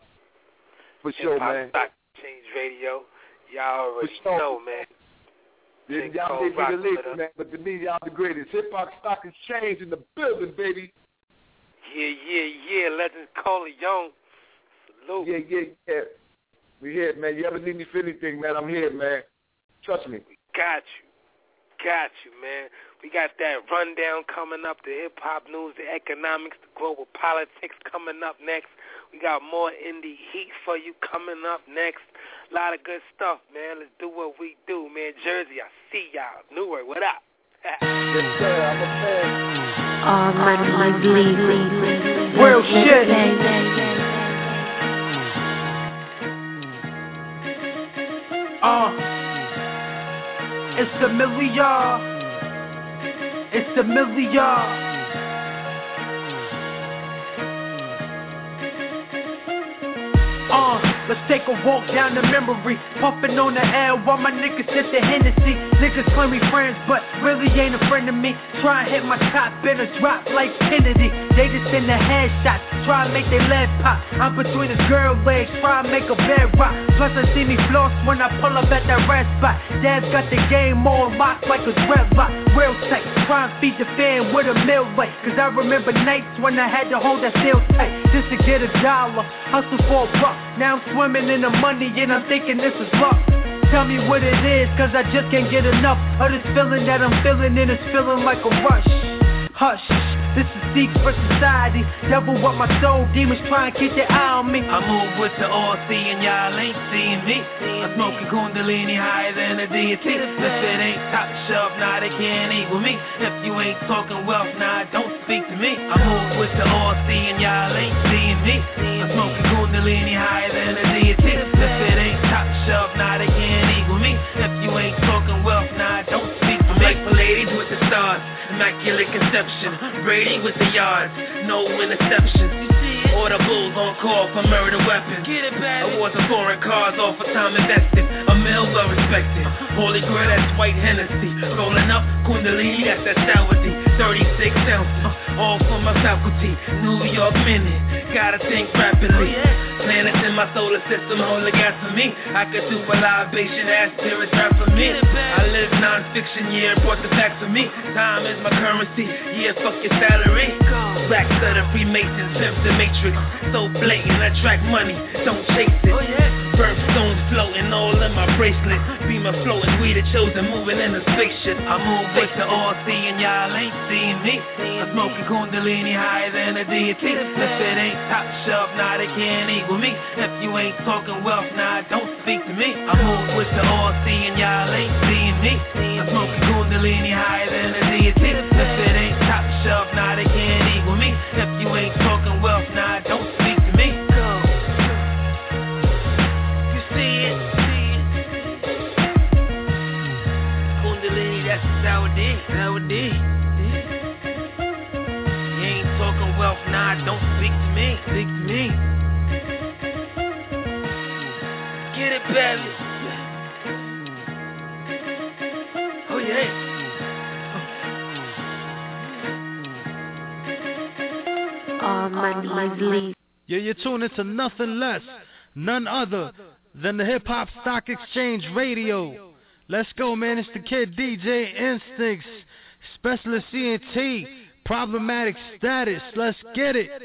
Speaker 6: For sure, man.
Speaker 1: Stock Exchange Radio. Y'all already know, man.
Speaker 6: Yeah, y'all may be the latest, man, but to me, y'all the greatest. Hip Hop Stock Exchange in the building, baby.
Speaker 1: Yeah. Legend Corleone. Salute.
Speaker 6: Yeah. We here, man. You ever need me for anything, man, I'm here, man. Trust me.
Speaker 1: We got you, man. We got that rundown coming up, the hip-hop news, the economics, the global politics coming up next. We got more indie heat for you coming up next. A lot of good stuff, man. Let's do what we do, man. Jersey, I see y'all. Newark, what up?
Speaker 6: Yes, sir. I'm a fan.
Speaker 13: Real shit. It's the million. It's the million. Let's take a walk down the memory, puffin' on the air while my niggas sip the Hennessy. Niggas claim we friends, but really ain't a friend of me. Try and hit my top in a drop like Kennedy. They just send the headshots, try and make their lead pop. I'm between the girl legs, try and make a bed rock. Plus I see me floss when I pull up at that red spot. Dad's got the game on lock like a dreadlock. Real tight, try and feed the fan with a meal weight. Cause I remember nights when I had to hold that steel tight just to get $1. Hustle for a buck. Now I'm swimming in the money and I'm thinking this is luck. Tell me what it is, cause I just can't get enough of this feeling that I'm feeling, and it's feeling like a rush. Hush, this is secret society. Devil want my soul, demons try and keep their eye on me.
Speaker 2: I move with the RC and y'all ain't seeing me. I'm smoking Kundalini higher than a deity. If it ain't top shelf, nah, they can't eat with me. If you ain't talking wealth, nah, don't speak to me. I move with the RC and y'all ain't seeing me. I'm smoking Kundalini higher than a deity. If it ain't top shelf, nah, they can't eat with me. If you ain't talking wealth, nah, don't speak to me. Like the ladies with the stars, immaculate conception. Brady with the yards, no interceptions. All the bulls on call for murder weapons. Awards of foreign cars, all for time invested. A mill well respected. Holy Grail, that's white Hennessy. Rolling up Kundalini, that's that sour D. 36 ounces, all for my faculty. New York minute, gotta think rapidly. Planets in my solar system hold the gas for me. I could do a libation, ass spirits rap for me. I live non-fiction, yeah, brought the facts for me. Time is my currency, yeah, fuck your salary. Racks of the Freemasons, pimp the matrix. So blatant, attract money, don't chase it. Birthstones floating all in my bracelet. Beamer floating, we the chosen, moving in a spaceship. I move with the all seeing, y'all ain't seeing me. I'm smoking Kundalini higher than a deity. If it ain't top shelf, nah, they can't equal me. If you ain't talking wealth, nah, don't speak to me. I move with the all seeing, y'all ain't seeing me. I'm smoking Kundalini higher than a deity. If it ain't top shelf, nah, they can't equal me. If you ain't talking wealth, nah, don't speak to me. Nowadays, you ain't talking wealth, nah, don't speak to me, speak to me. Get it, baby. Oh yeah.
Speaker 3: All money leave.
Speaker 14: Yeah, you're tuning to nothing less, none other than the Hip Hop Stock Exchange Radio. Let's go, man. It's the kid DJ Instincts, Specialist CNT, Problematic Status. Let's get it.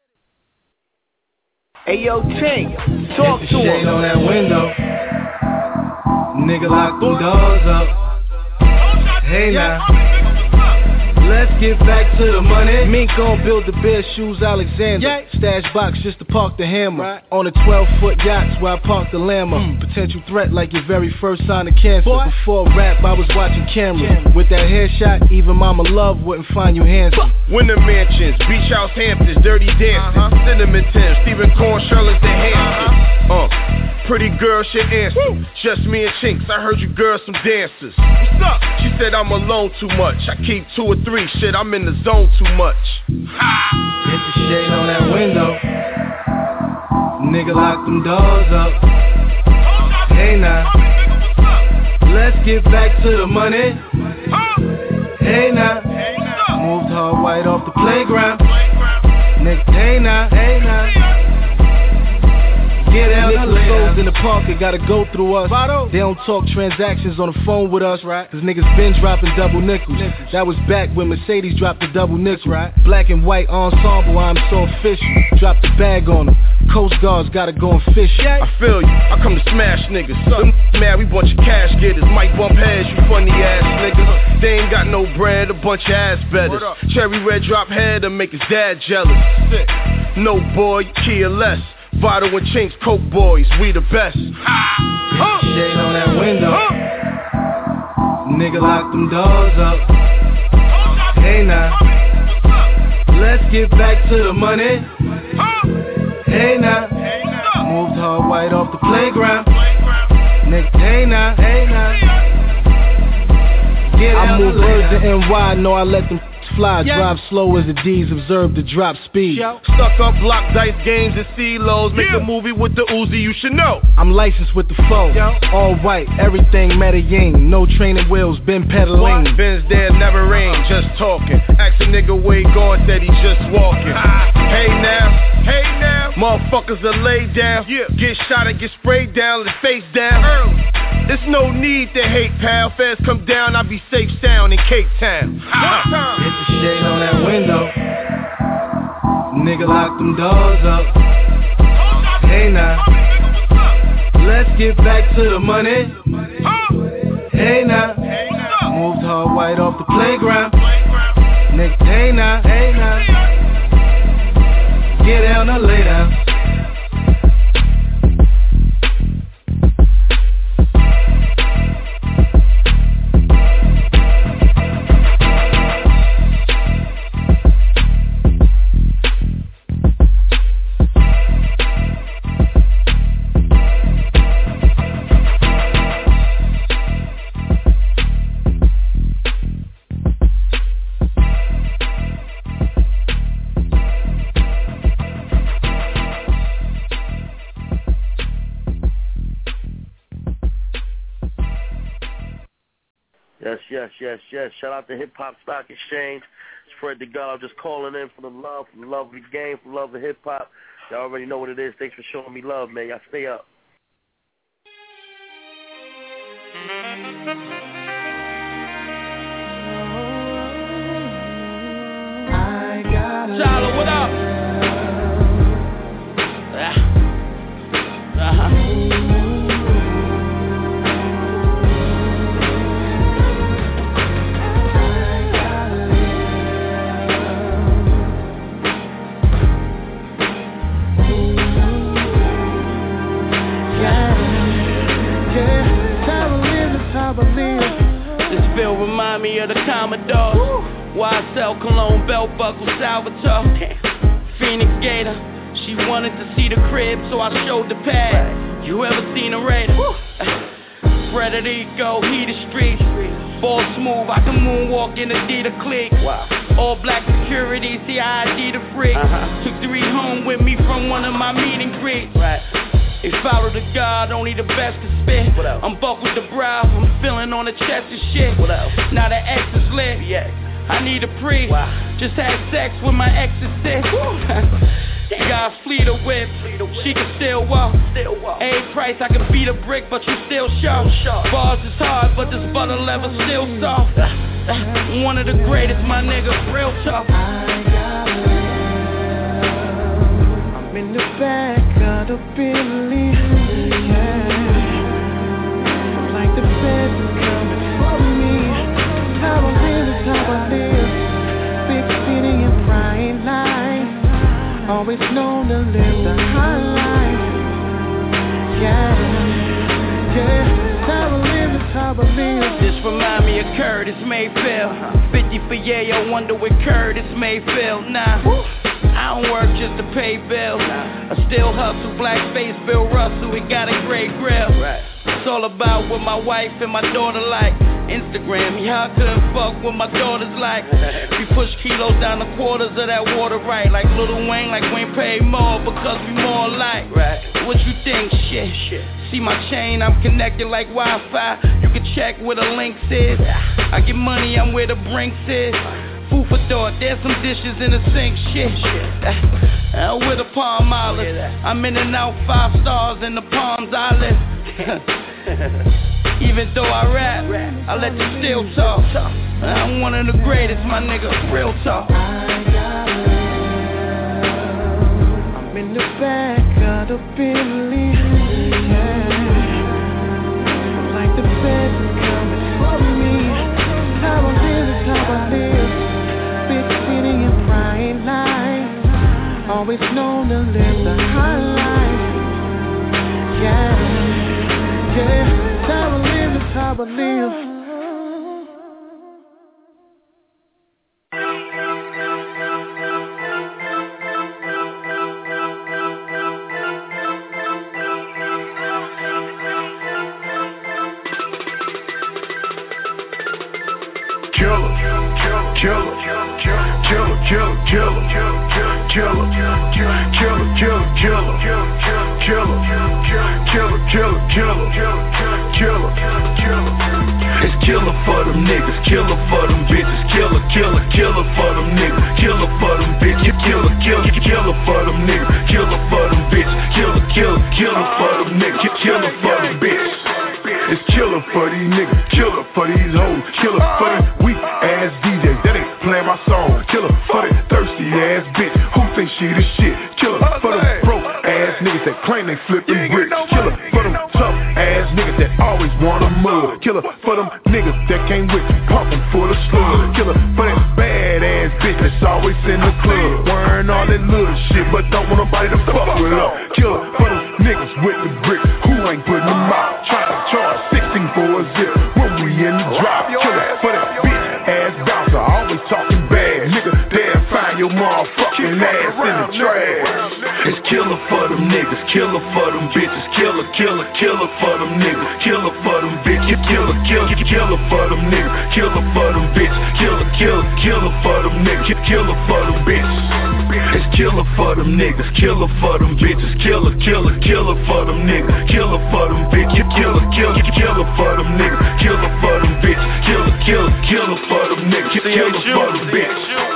Speaker 15: Hey, yo, Tink, talk to him.
Speaker 16: Shade on that window. Nigga, lock them doors up. Hey, now. Let's get back to the money.
Speaker 15: Mink gon' build the bare shoes, Alexander. Stash box just to park the hammer. On a 12-foot yachts where I park the Lambo. Potential threat like your very first sign of cancer. Before rap, I was watching cameras. With that headshot, even Mama Love wouldn't find you handsome.
Speaker 9: Winter mansions, beach house Hamptons, dirty dancing, cinnamon Tim, Stephen Corn, Shirley's the Hamptons. Pretty girl, shit answer. Just me and Chinks, I heard you girls some dancers. What's up? She said I'm alone too much. I keep 2 or 3, shit, I'm in the zone too much. Ha!
Speaker 16: Hit the shade on that window. Nigga, lock them doors up. Hey now. Let's get back to the money. Hey now. Moved hard white off the playground. Nigga, hey now. Hey now. Get out
Speaker 15: niggas in the park, they gotta go through us. They don't talk transactions on the phone with us, right? Cause niggas been dropping double nickels. That was back when Mercedes dropped the double nickel, right? Black and white ensemble, I'm so official. Drop the bag on them. Coast Guards gotta go and fish.
Speaker 9: I feel you, I come to smash niggas. Them mad, we bunch of cash getters. Might bump heads, you funny ass niggas. They ain't got no bread, a bunch of ass betters. Cherry red drop head to make his dad jealous. No boy, Kia less. Bottle and Chinks, Coke boys, we the best.
Speaker 16: Shade on that window. Nigga, lock them doors up. Hey now. Let's get back to the money. Hey now. Moved hard white off the playground. Nigga, hey now. Hey now.
Speaker 15: I move birds in NY, know I let them fly, drive slow as the D's, observe the drop speed.
Speaker 9: Stuck up block dice games and CeeLos, make a movie with the Uzi, you should know.
Speaker 15: I'm licensed with the foe, all white, everything Medellin, no training wheels, been pedaling.
Speaker 9: Benz there, never rain, just talking. Ask a nigga where he going, said he just walking. Hey now, motherfuckers are laid down. Get shot and get sprayed down, and face down. Early. There's no need to hate, pal. Feds come down, I be safe sound in Cape Town.
Speaker 16: Hit the shade on that window. Nigga, lock them doors up. Hey now. Let's get back to the money. Hey now. Moved hard white off the playground. Nigga, hey now. Hey now. Get down or lay down.
Speaker 17: Yes. Shout out to Hip Hop Stock Exchange, Fred the God. I'm just calling in for the love of the game, for the love of hip-hop. Y'all already know what it is. Thanks for showing me love, man. Y'all stay up.
Speaker 8: Tyler, what up? This feel remind me of the Commodore. YSL, Cologne, belt buckle, Salvatore. Phoenix Gator. She wanted to see the crib, so I showed the pad. You ever seen a Raider? Frederico, heated street. Ball smooth, I can moonwalk in Adidas clique. All black security, see I ID the freak. Took 3 home with me from one of my meet and greets. They follow the God, only the best to spit. I'm buckled the brow, I'm feeling on the chest and shit. Now the X is lit, I need a pre. Just had sex with my ex's sis. Got a fleet of whip, she can still walk. A price, I can beat a brick, but you still sharp. Bars is hard, but this butter leather still soft. One of the greatest, my nigga, real tough.
Speaker 16: I'm in the back of the Bentley, like the feds is coming for me. How I live is how I live. Big city and bright lights. Always known to live the high life. How I live is how I live.
Speaker 8: This remind me of Curtis Mayfield. 50 for Yayo, wonder what Curtis Mayfield. Nah, I don't work just to pay bills. I still hustle, black face, Bill Russell, we got a great grill. It's all about what my wife and my daughter like. Instagram, I couldn't fuck what my daughter's like. We push kilos down the quarters of that water right. Like Lil Wayne, like Wayne paid more because we more alike. What you think? Shit. See my chain, I'm connected like Wi-Fi. You can check where the links is. I get money, I'm where the Brinks is. Food for thought, there's some dishes in the sink, shit. With a Palm Olive, I'm in and out 5 stars in the Palms Island. Even though I rap, I let the still talk. I'm one of the greatest, my nigga, real talk.
Speaker 16: I'm in the back of the Bentley, like the feds is coming for me. How I live is how I live. Big city and bright lights. Always known to live the high life. How I live is how I live.
Speaker 18: It's killer for them niggas, killer for them bitches, killer for them niggas, killer for them bitches, killer for them niggas, killer for them bitches, killer for them niggas, killer for them bitches. It's killer for these niggas, killer for these hoes, killer for them weak ass DJs that ain't playing my song, killer for that thirsty ass bitch who think she the shit, killer for them broke ass niggas that claim they flipping bricks, killer for them tough ass niggas that always want a mud, killer for them niggas that came with pumping full of slugs, killer for that bad ass bitch that's always in the club, wearing all that little shit but don't want nobody to fuck with her, killer for them niggas with the bricks who ain't putting them out, trying to charge 16 for a zip when we in the drop, killer for that bitch ass bouncer always talking bad, nigga damn find your motherfucking ass in the trash. It's killer for them niggas, killer for them bitches, killer for them niggas, killer for them bitches, killer for them niggas, killer for them bitches, killer for them niggas, killer for them bitches. It's killer for them niggas, killer for them bitches, killer for them niggas, killer for them bitches, killer for them niggas, killer for them bitches, killer for them niggas, killer for them bitches.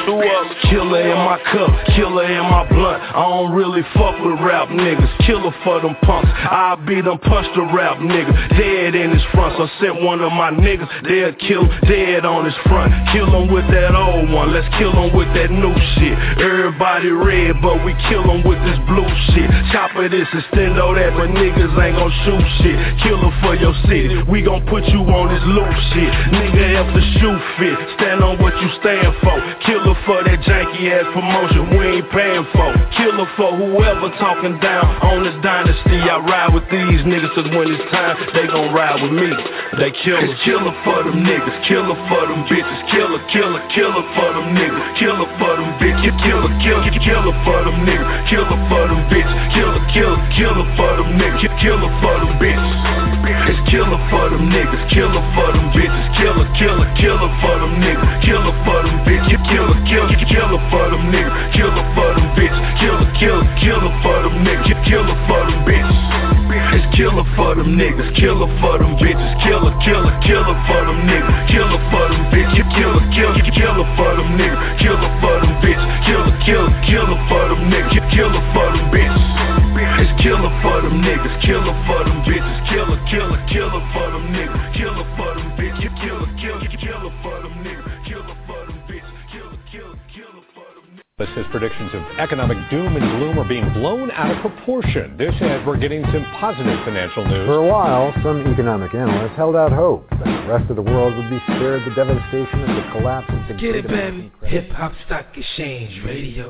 Speaker 18: 2 up. Killer in my cup, killer in my blunt. I don't really fuck with rap niggas. Killer for them punks. I beat them, punch the rap nigga. Dead in his front. So sent one of my niggas. They'll kill him dead on his front. Kill him with that old one. Let's kill him with that new shit. Everybody red, but we kill him with this blue shit. Chopper this, extendo that, but niggas ain't gon' shoot shit. Killer for your city. We gon' put you on this loose shit. Nigga, if the shoe fit, stand on what you stand for. Killer for that janky ass promotion we ain't paying for. Killer for whoever talking down on this dynasty. I ride with these niggas, cause when it's time, they gon' ride with me. They killer. It's killer for them niggas, killer for them bitches. Killer, killer, killer for them niggas. Killer for them bitches. Killer, killer, killer for them niggas. Killer for them bitches. Killer, killer, killer for them niggas. Killer for them bitches. It's killer for them niggas. Killer for them bitches. Killer, killer, killer for them niggas. Killer for them bitches. Killer, killer, killer for them niggas. Killer for them bitches. Killer, killer, killer for them niggas. Killer for them bitches. It's killer for them niggas. Killer for them bitches. Killer, killer, killer for them niggas. Killer for them bitches. Killer, killer, killer for them niggas. Killer for them bitches. Killer, killer, killer for them niggas. Killer for them bitches. It's killer for them niggas. Killer for them bitches. Killer, killer, killer for them niggas. Killer for them bitches. Killer, killer, killer for them niggas. Killer for them bitches. Killer, killer, killer for them niggas.
Speaker 19: This says predictions of economic doom and gloom are being blown out of proportion. This as we're getting some positive financial news.
Speaker 20: For a while, some economic analysts held out hope that the rest of the world would be spared the devastation of the collapse of the
Speaker 12: Get it, baby. Hip Hop Stock Exchange Radio.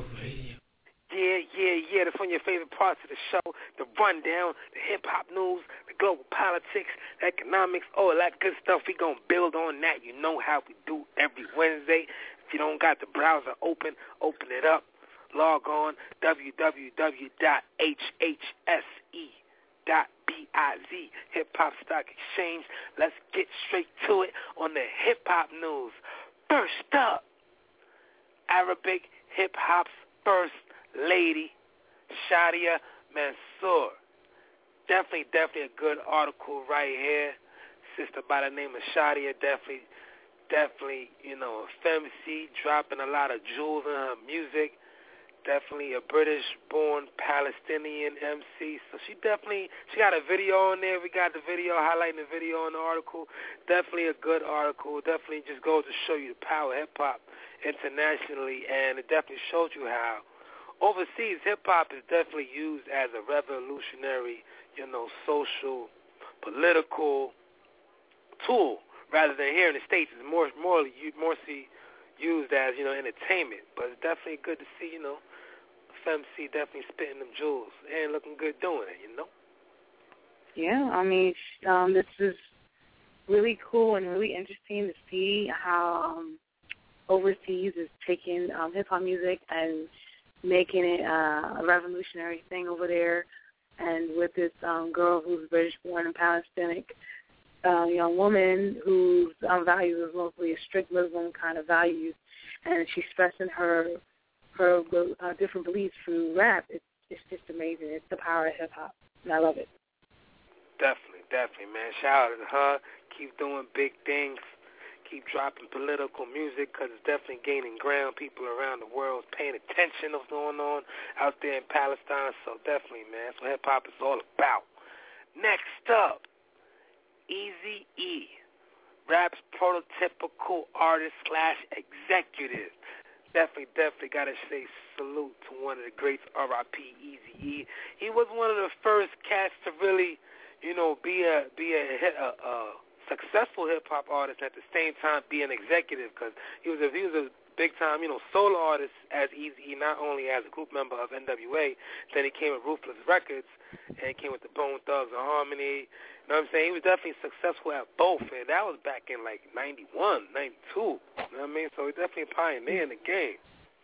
Speaker 1: Yeah, that's one of your favorite parts of the show. The rundown, the hip-hop news, the global politics, economics, all that good stuff. We going to build on that. You know how we do every Wednesday. If you don't got the browser open it up. Log on, www.hhse.biz, Hip-Hop Stock Exchange. Let's get straight to it on the hip-hop news. First up, Arabic hip-hop's first lady, Shadia Mansour. Definitely a good article right here. Sister by the name of Shadia, definitely, a femc, dropping a lot of jewels in her music. Definitely a British-born Palestinian MC. So she got a video on there. We got the video, highlighting the video in the article. Definitely a good article. Definitely just goes to show you the power of hip-hop internationally, and it definitely showed you how overseas, hip-hop is definitely used as a revolutionary, social, political tool, rather than here in the States. It's more used as, entertainment. But it's definitely good to see, FMC definitely spitting them jewels and looking good doing it,
Speaker 5: Yeah, I mean, this is really cool and really interesting to see how overseas is taking hip-hop music and making it a revolutionary thing over there. And with this girl who's British-born and Palestinian young woman whose values is mostly a strict Muslim kind of values, and she's expressing her different beliefs through rap. It's just amazing. It's the power of hip-hop, and I love it.
Speaker 1: Definitely, man. Shout out to her. Keep doing big things. Keep dropping political music, because it's definitely gaining ground. People around the world paying attention to what's going on out there in Palestine. So definitely, man, that's what hip-hop is all about. Next up, Eazy-E, rap's prototypical artist/executive. Definitely got to say salute to one of the greats, R.I.P. Eazy-E. He was one of the first cats to really, be a successful hip-hop artist, at the same time be an executive, because he was a big-time, solo artist as Eazy-E, not only as a group member of NWA, then he came with Ruthless Records, and he came with the Bone Thugs and Harmony. You know what I'm saying? He was definitely successful at both, and that was back in, 91, 92. You know what I mean? So he's definitely a pioneer in the game.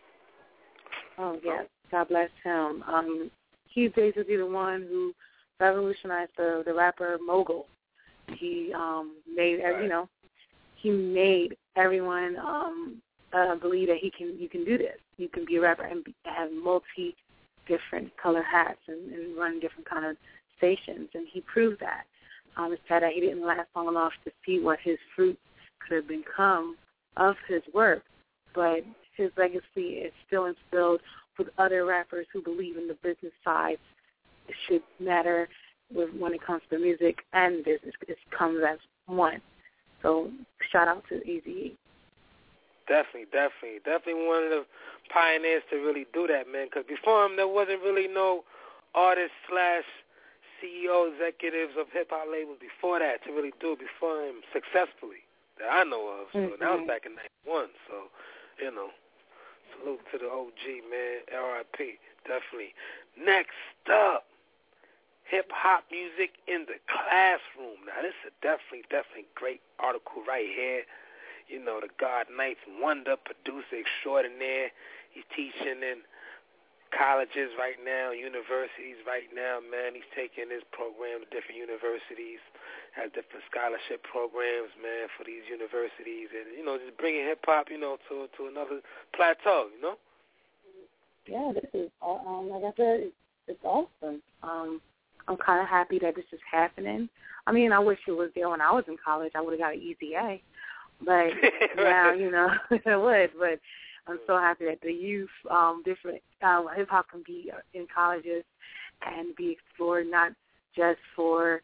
Speaker 5: Oh, yeah. God bless him. He's basically the one who revolutionized the rapper mogul. He made everyone believe that you can do this. You can be a rapper and have different color hats and run different kind of stations, and he proved that. It's sad that he didn't last long enough to see what his fruit could have become of his work, but his legacy is still instilled with other rappers who believe in the business side. It should matter when it comes to music and business. It comes as one. So shout out to Eazy-E.
Speaker 1: Definitely one of the pioneers to really do that, man. Because before him, there wasn't really no artists / CEO executives of hip-hop labels before that to really do it before him successfully that I know of. So that was back in 91. So, salute to the OG, man. R.I.P. Definitely. Next up, hip-hop music in the classroom. Now, this is definitely great article right here. The God Ninth Wonder, producer extraordinaire. He's teaching in colleges right now, universities right now, man. He's taking his program to different universities, has different scholarship programs, man, for these universities, and, just bringing hip-hop, to another plateau,
Speaker 5: Yeah, this is, like I said, it's awesome. I'm kind of happy that this is happening. I mean, I wish it was there when I was in college. I would have got an easy A. But now, it would. But I'm so happy that the youth, different hip-hop can be in colleges and be explored not just for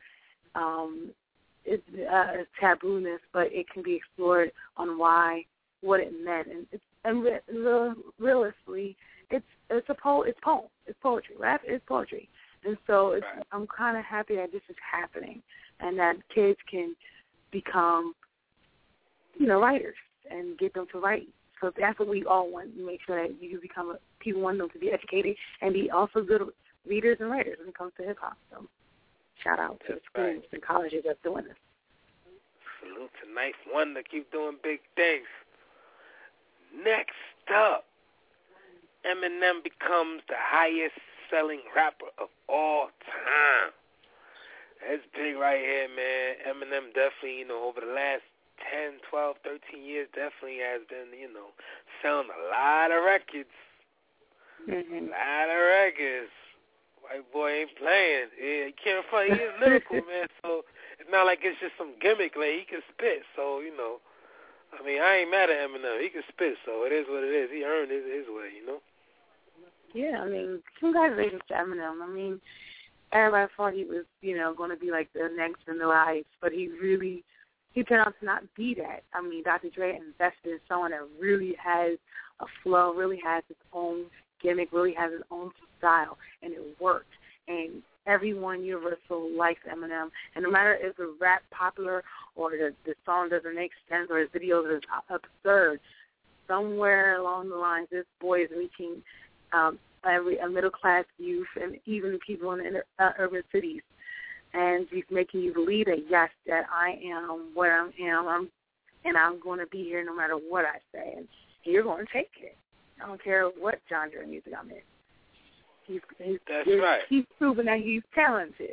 Speaker 5: tabooness, but it can be explored on what it meant. And realistically, it's poetry. Rap is poetry. And so I'm kind of happy that this is happening and that kids can become, writers and get them to write. So that's what we all want. We make sure that people want them to be educated and be also good readers and writers when it comes to hip-hop. So shout out to the schools and colleges that's doing this.
Speaker 1: Salute to Ninth Wonder. Keep doing big things. Next up, Eminem becomes the highest-selling rapper of all time. That's big right here, man. Eminem definitely, over the last 10, 12, 13 years definitely has been, selling a lot of records. A lot of records. White boy ain't playing. Yeah, he can't fight. He is lyrical, man. So it's not like it's just some gimmick. Like, he can spit. So, I mean, I ain't mad at Eminem. He can spit, so it is what it is. He earned his way,
Speaker 5: Yeah, I mean, congratulations to Eminem. I mean, everybody thought he was, going to be like the next Vanilla Ice, but he turned out to not be that. I mean, Dr. Dre invested in someone that really has a flow, really has its own gimmick, really has its own style, and it worked. And everyone universal likes Eminem. And no matter if the rap popular or the song doesn't make sense or his videos is absurd, somewhere along the lines, this boy is reaching a middle-class youth and even people in urban cities. And he's making you believe that, yes, that I am what I am, and I'm going to be here no matter what I say. And you're going to take it. I don't care what genre of music I'm in. He's proven that he's talented.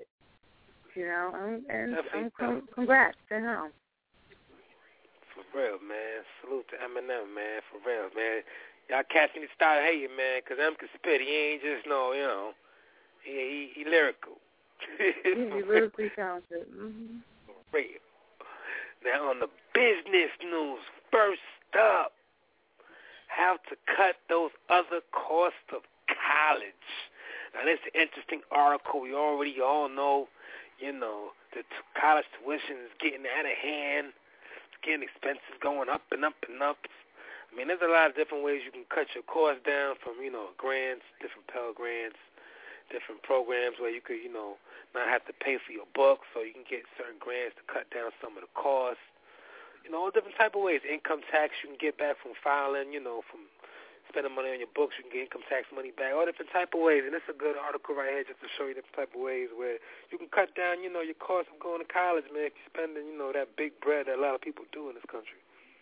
Speaker 5: Congrats to him.
Speaker 1: For real, man. Salute to Eminem, man. For real, man. Y'all cats need to start hating, man, because Em can spit. He ain't just he lyrical.
Speaker 5: He's lyrically talented.
Speaker 1: For real. Now on the business news, first up, how to cut those other costs of college. Now this is an interesting article. We already all know, the college tuition is getting out of hand. It's getting expenses going up and up and up. I mean, there's a lot of different ways you can cut your costs down from, grants, different Pell Grants, different programs where you could, not have to pay for your books, so you can get certain grants to cut down some of the costs. All different type of ways. Income tax you can get back from filing, from spending money on your books. You can get income tax money back. All different type of ways. And it's a good article right here just to show you different type of ways where you can cut down, your cost of going to college, man, if you're spending, that big bread that a lot of people do in this country.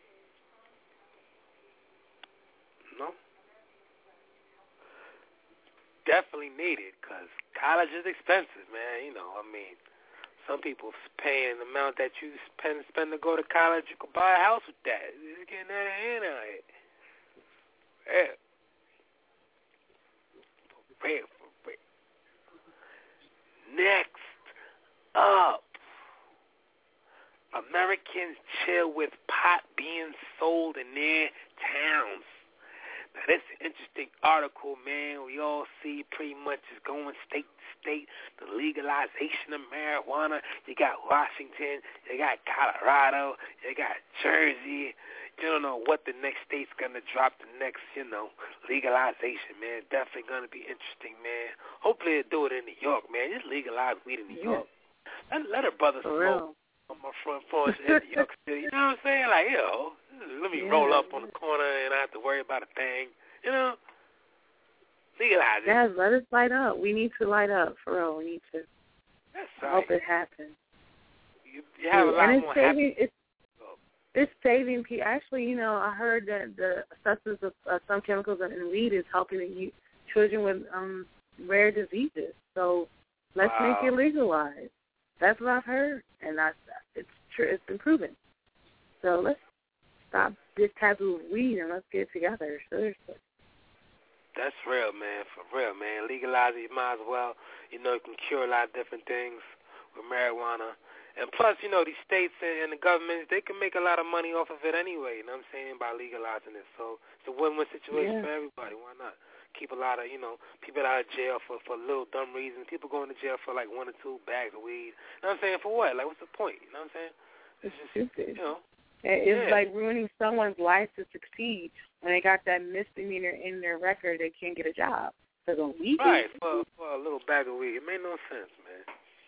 Speaker 1: Definitely needed because college is expensive, man. Some people paying the amount that you spend to go to college. You could buy a house with that. It's getting out of hand out here. Yeah. For real. Next up, Americans chill with pot being sold in their towns. Now, this is an interesting article, man. We all see pretty much it's going state to state, the legalization of marijuana. You got Washington, you got Colorado, you got Jersey. You don't know what the next state's going to drop the next, legalization, man. Definitely going to be interesting, man. Hopefully they'll do it in New York, man. Just legalize weed in New York. Let a brother smoke on my front porch in New York City. You know what I'm saying? Like, let me roll up on the corner and I have to worry about a thing. Legalize it.
Speaker 5: Yes, let us light up. We need to light up, for real. We need to.
Speaker 1: That's right.
Speaker 5: Hope it happens.
Speaker 1: You have a lot more happiness.
Speaker 5: It's saving people. Actually, I heard that the substance of some chemicals in weed is helping children with rare diseases. So let's make it legalized. That's what I've heard, and it's true. It's been proven. So let's stop this taboo of weed and let's get together. Seriously.
Speaker 1: That's real, man. For real, man. Legalize it, you might as well. You can cure a lot of different things with marijuana. And plus, these states and the governments, they can make a lot of money off of it anyway, you know what I'm saying, by legalizing it. So it's a win-win situation for everybody. Why not? Keep a lot of, people out of jail for little dumb reasons. People going to jail for like 1 or 2 bags of weed. You know what I'm saying? For what? Like, what's the point? You know what I'm saying?
Speaker 5: It's just stupid. It's like ruining someone's life to succeed when they got that misdemeanor in their record. They can't get a job. Because of weed.
Speaker 1: Right, for a little bag of weed. It made no sense, man.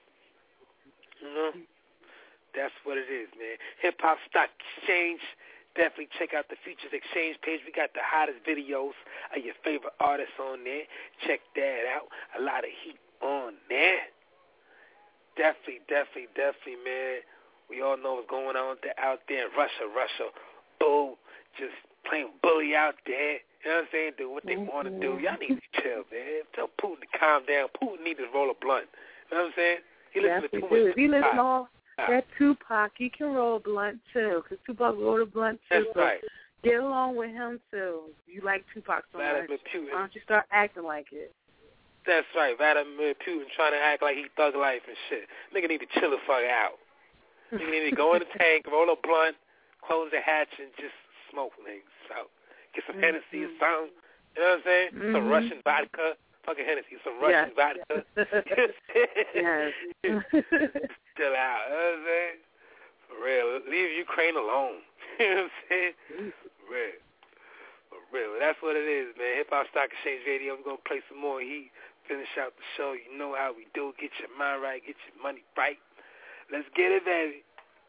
Speaker 1: That's what it is, man. Hip Hop Stock Exchange. Definitely check out the Futures Exchange page. We got the hottest videos of your favorite artists on there. Check that out. A lot of heat on there. Definitely, man. We all know what's going on out there in Russia. Boo. Just playing bully out there. You know what I'm saying? Do what they want to do. Y'all need to chill, man. Tell Putin to calm down. Putin needs to roll a blunt. You know what I'm saying? He listens to too much.
Speaker 5: If you listen all that Tupac, he can roll a blunt too, because Tupac rolled a blunt too.
Speaker 1: That's right.
Speaker 5: Get along with him too. You like Tupac so much. Why don't you start acting like it?
Speaker 1: That's right. Vladimir Putin trying to act like he thug life and shit. Nigga need to chill the fuck out. Nigga need to go in the tank, roll a blunt, close the hatch, and just smoke things. So get some Hennessy or something. You know what I'm saying? Some Russian vodka. Fucking Hennessy, some Russian vodka.
Speaker 5: Yes.
Speaker 1: Still out. You know what I'm saying? For real. Leave Ukraine alone. You know what I'm saying? For real. That's what it is, man. Hip Hop Stock Exchange Radio. We're going to play some more heat. Finish out the show. You know how we do. Get your mind right. Get your money right. Let's get it, baby.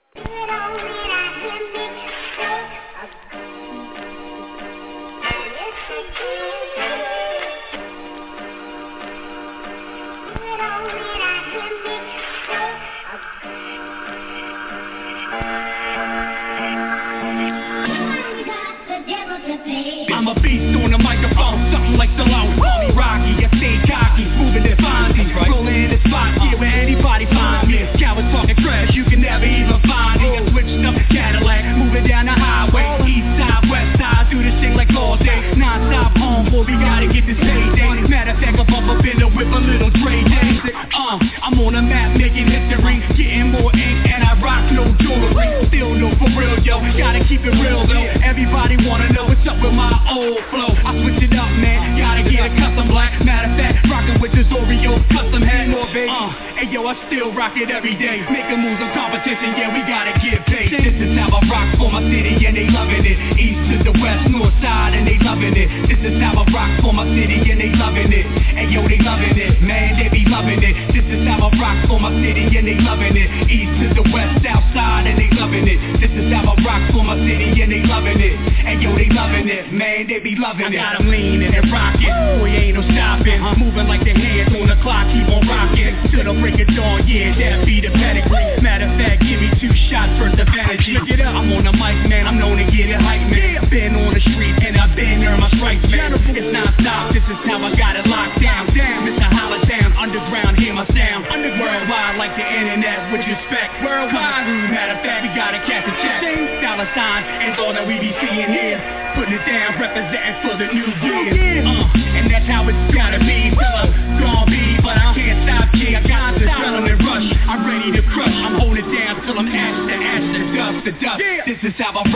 Speaker 21: I'm a beast on the microphone, something like Stallone. Call me Rocky, I stay cocky, moving in Fonzie, rolling in the spot, where anybody find me. Cowards talking trash, you can never even find me. I switched up Cadillac, moving down the highway, east side, west side, do this thing like all day. Non-stop home, boy, we gotta get this payday. Matter of fact, I bump up in the whip a little Dre Day. I'm on the map making history, getting more ink and I rock no jewelry. Still no for real, yo, gotta keep it real though. Everybody wanna know what's up with my old flow. I switch it up, man, gotta get a custom black. Matter of fact, rockin' with this Oreo custom hat, more baby. Hey yo, I still rock it every day. Making moves on competition, yeah, we gotta get paid. This is how I rock for my city and they loving it. East to the west, north side and they loving it. This is how I rock for my city and they loving it. Hey yo, they loving it, man, they be loving it. This is how I rock for my city and they loving it. East to the west, south side and they loving it. This is how I rock for my city and they loving it. Hey yo, they loving it, man, they be loving it. I got them leaning and rocking, boy, ain't no stopping. Moving like the hands on the clock, keep on rocking. Till the break of dawn, yeah, that be the pedigree. Matter of fact, give me 2 shots for the energy. I'm on the mic, man, I'm known to get it hype, man. Been on the street and I've been earning my stripes, man. It's non-stop, this is how I got it locked down. Mr. Holodown, underground, hear my sound. Worldwide like the internet, with respect. Worldwide, matter of fact, we gotta catch a check. Dollar signs is all that we be seeing here. Putting it down, representing for the new year. And that's how it's gotta be. Till I'm gonna be, but I can't stop, G. I got the adrenaline rush. I'm ready to crush. I'm holding down till I'm ash to dust to dust. This is how I rock for my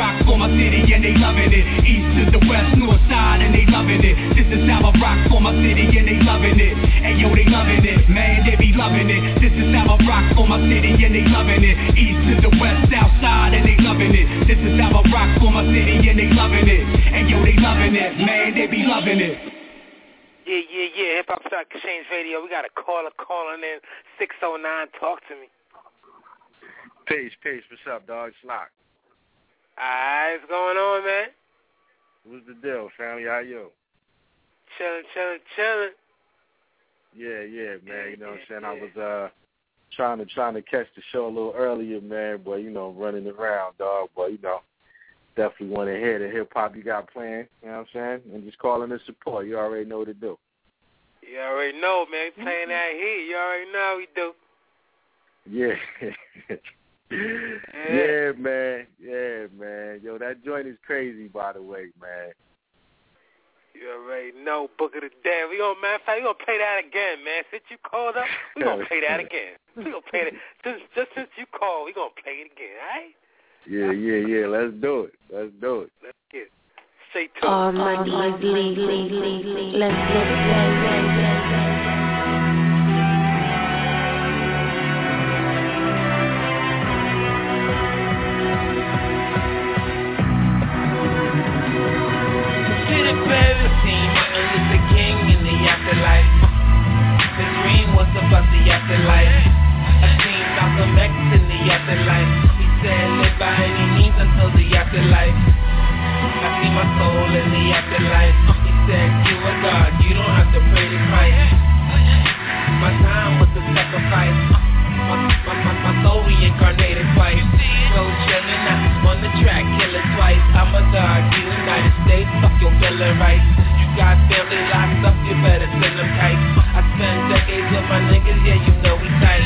Speaker 21: my city and they loving it. East to the west, north side and they loving it. This is how I rock for my city and they loving it. Hey yo, they loving it, man, they be loving it. This is how I rock for my city and they loving it. East to the west, south side and they loving it. This is how I rock for my city and they loving it. Hey yo, they loving it, man, they be loving it.
Speaker 1: Yeah. Hip Hop Stock Exchange Radio. We got a caller calling in 609. Talk to me.
Speaker 4: Peace. What's up, dog? It's Lock.
Speaker 1: What's going on, man?
Speaker 4: What's the deal, family? How you?
Speaker 1: Chilling.
Speaker 4: Yeah, man. You know what I'm saying? I was trying to catch the show a little earlier, man. But running around, dog. But definitely want to hear the hip hop you got playing. You know what I'm saying? And just calling to support. You already know what to do.
Speaker 1: You already know, man. Playing that heat. You already know how we do.
Speaker 4: Yeah. Yeah, man. Yo, that joint is crazy, by the way, man.
Speaker 1: You already know, Book of the Day. We gonna play that again, man. Since you called up, we gonna play that again. We gonna play it just since you called. We gonna play it again, all right?
Speaker 4: Yeah. Let's do it.
Speaker 1: Let's get it. Straight to
Speaker 3: all my knees, let's get it.
Speaker 2: About the afterlife, I seen Malcolm X in the afterlife. He said, live by any means until the afterlife. I see my soul in the afterlife. He said, you are God, you don't have to pray to Christ. My time was a sacrifice. My soul reincarnated twice. So chillin' out on the track, kill it twice. I'm a God, United States, fuck your bill of rights. You got family locked up, you better send them tight. I spent decades with my niggas, yeah, you know we tight.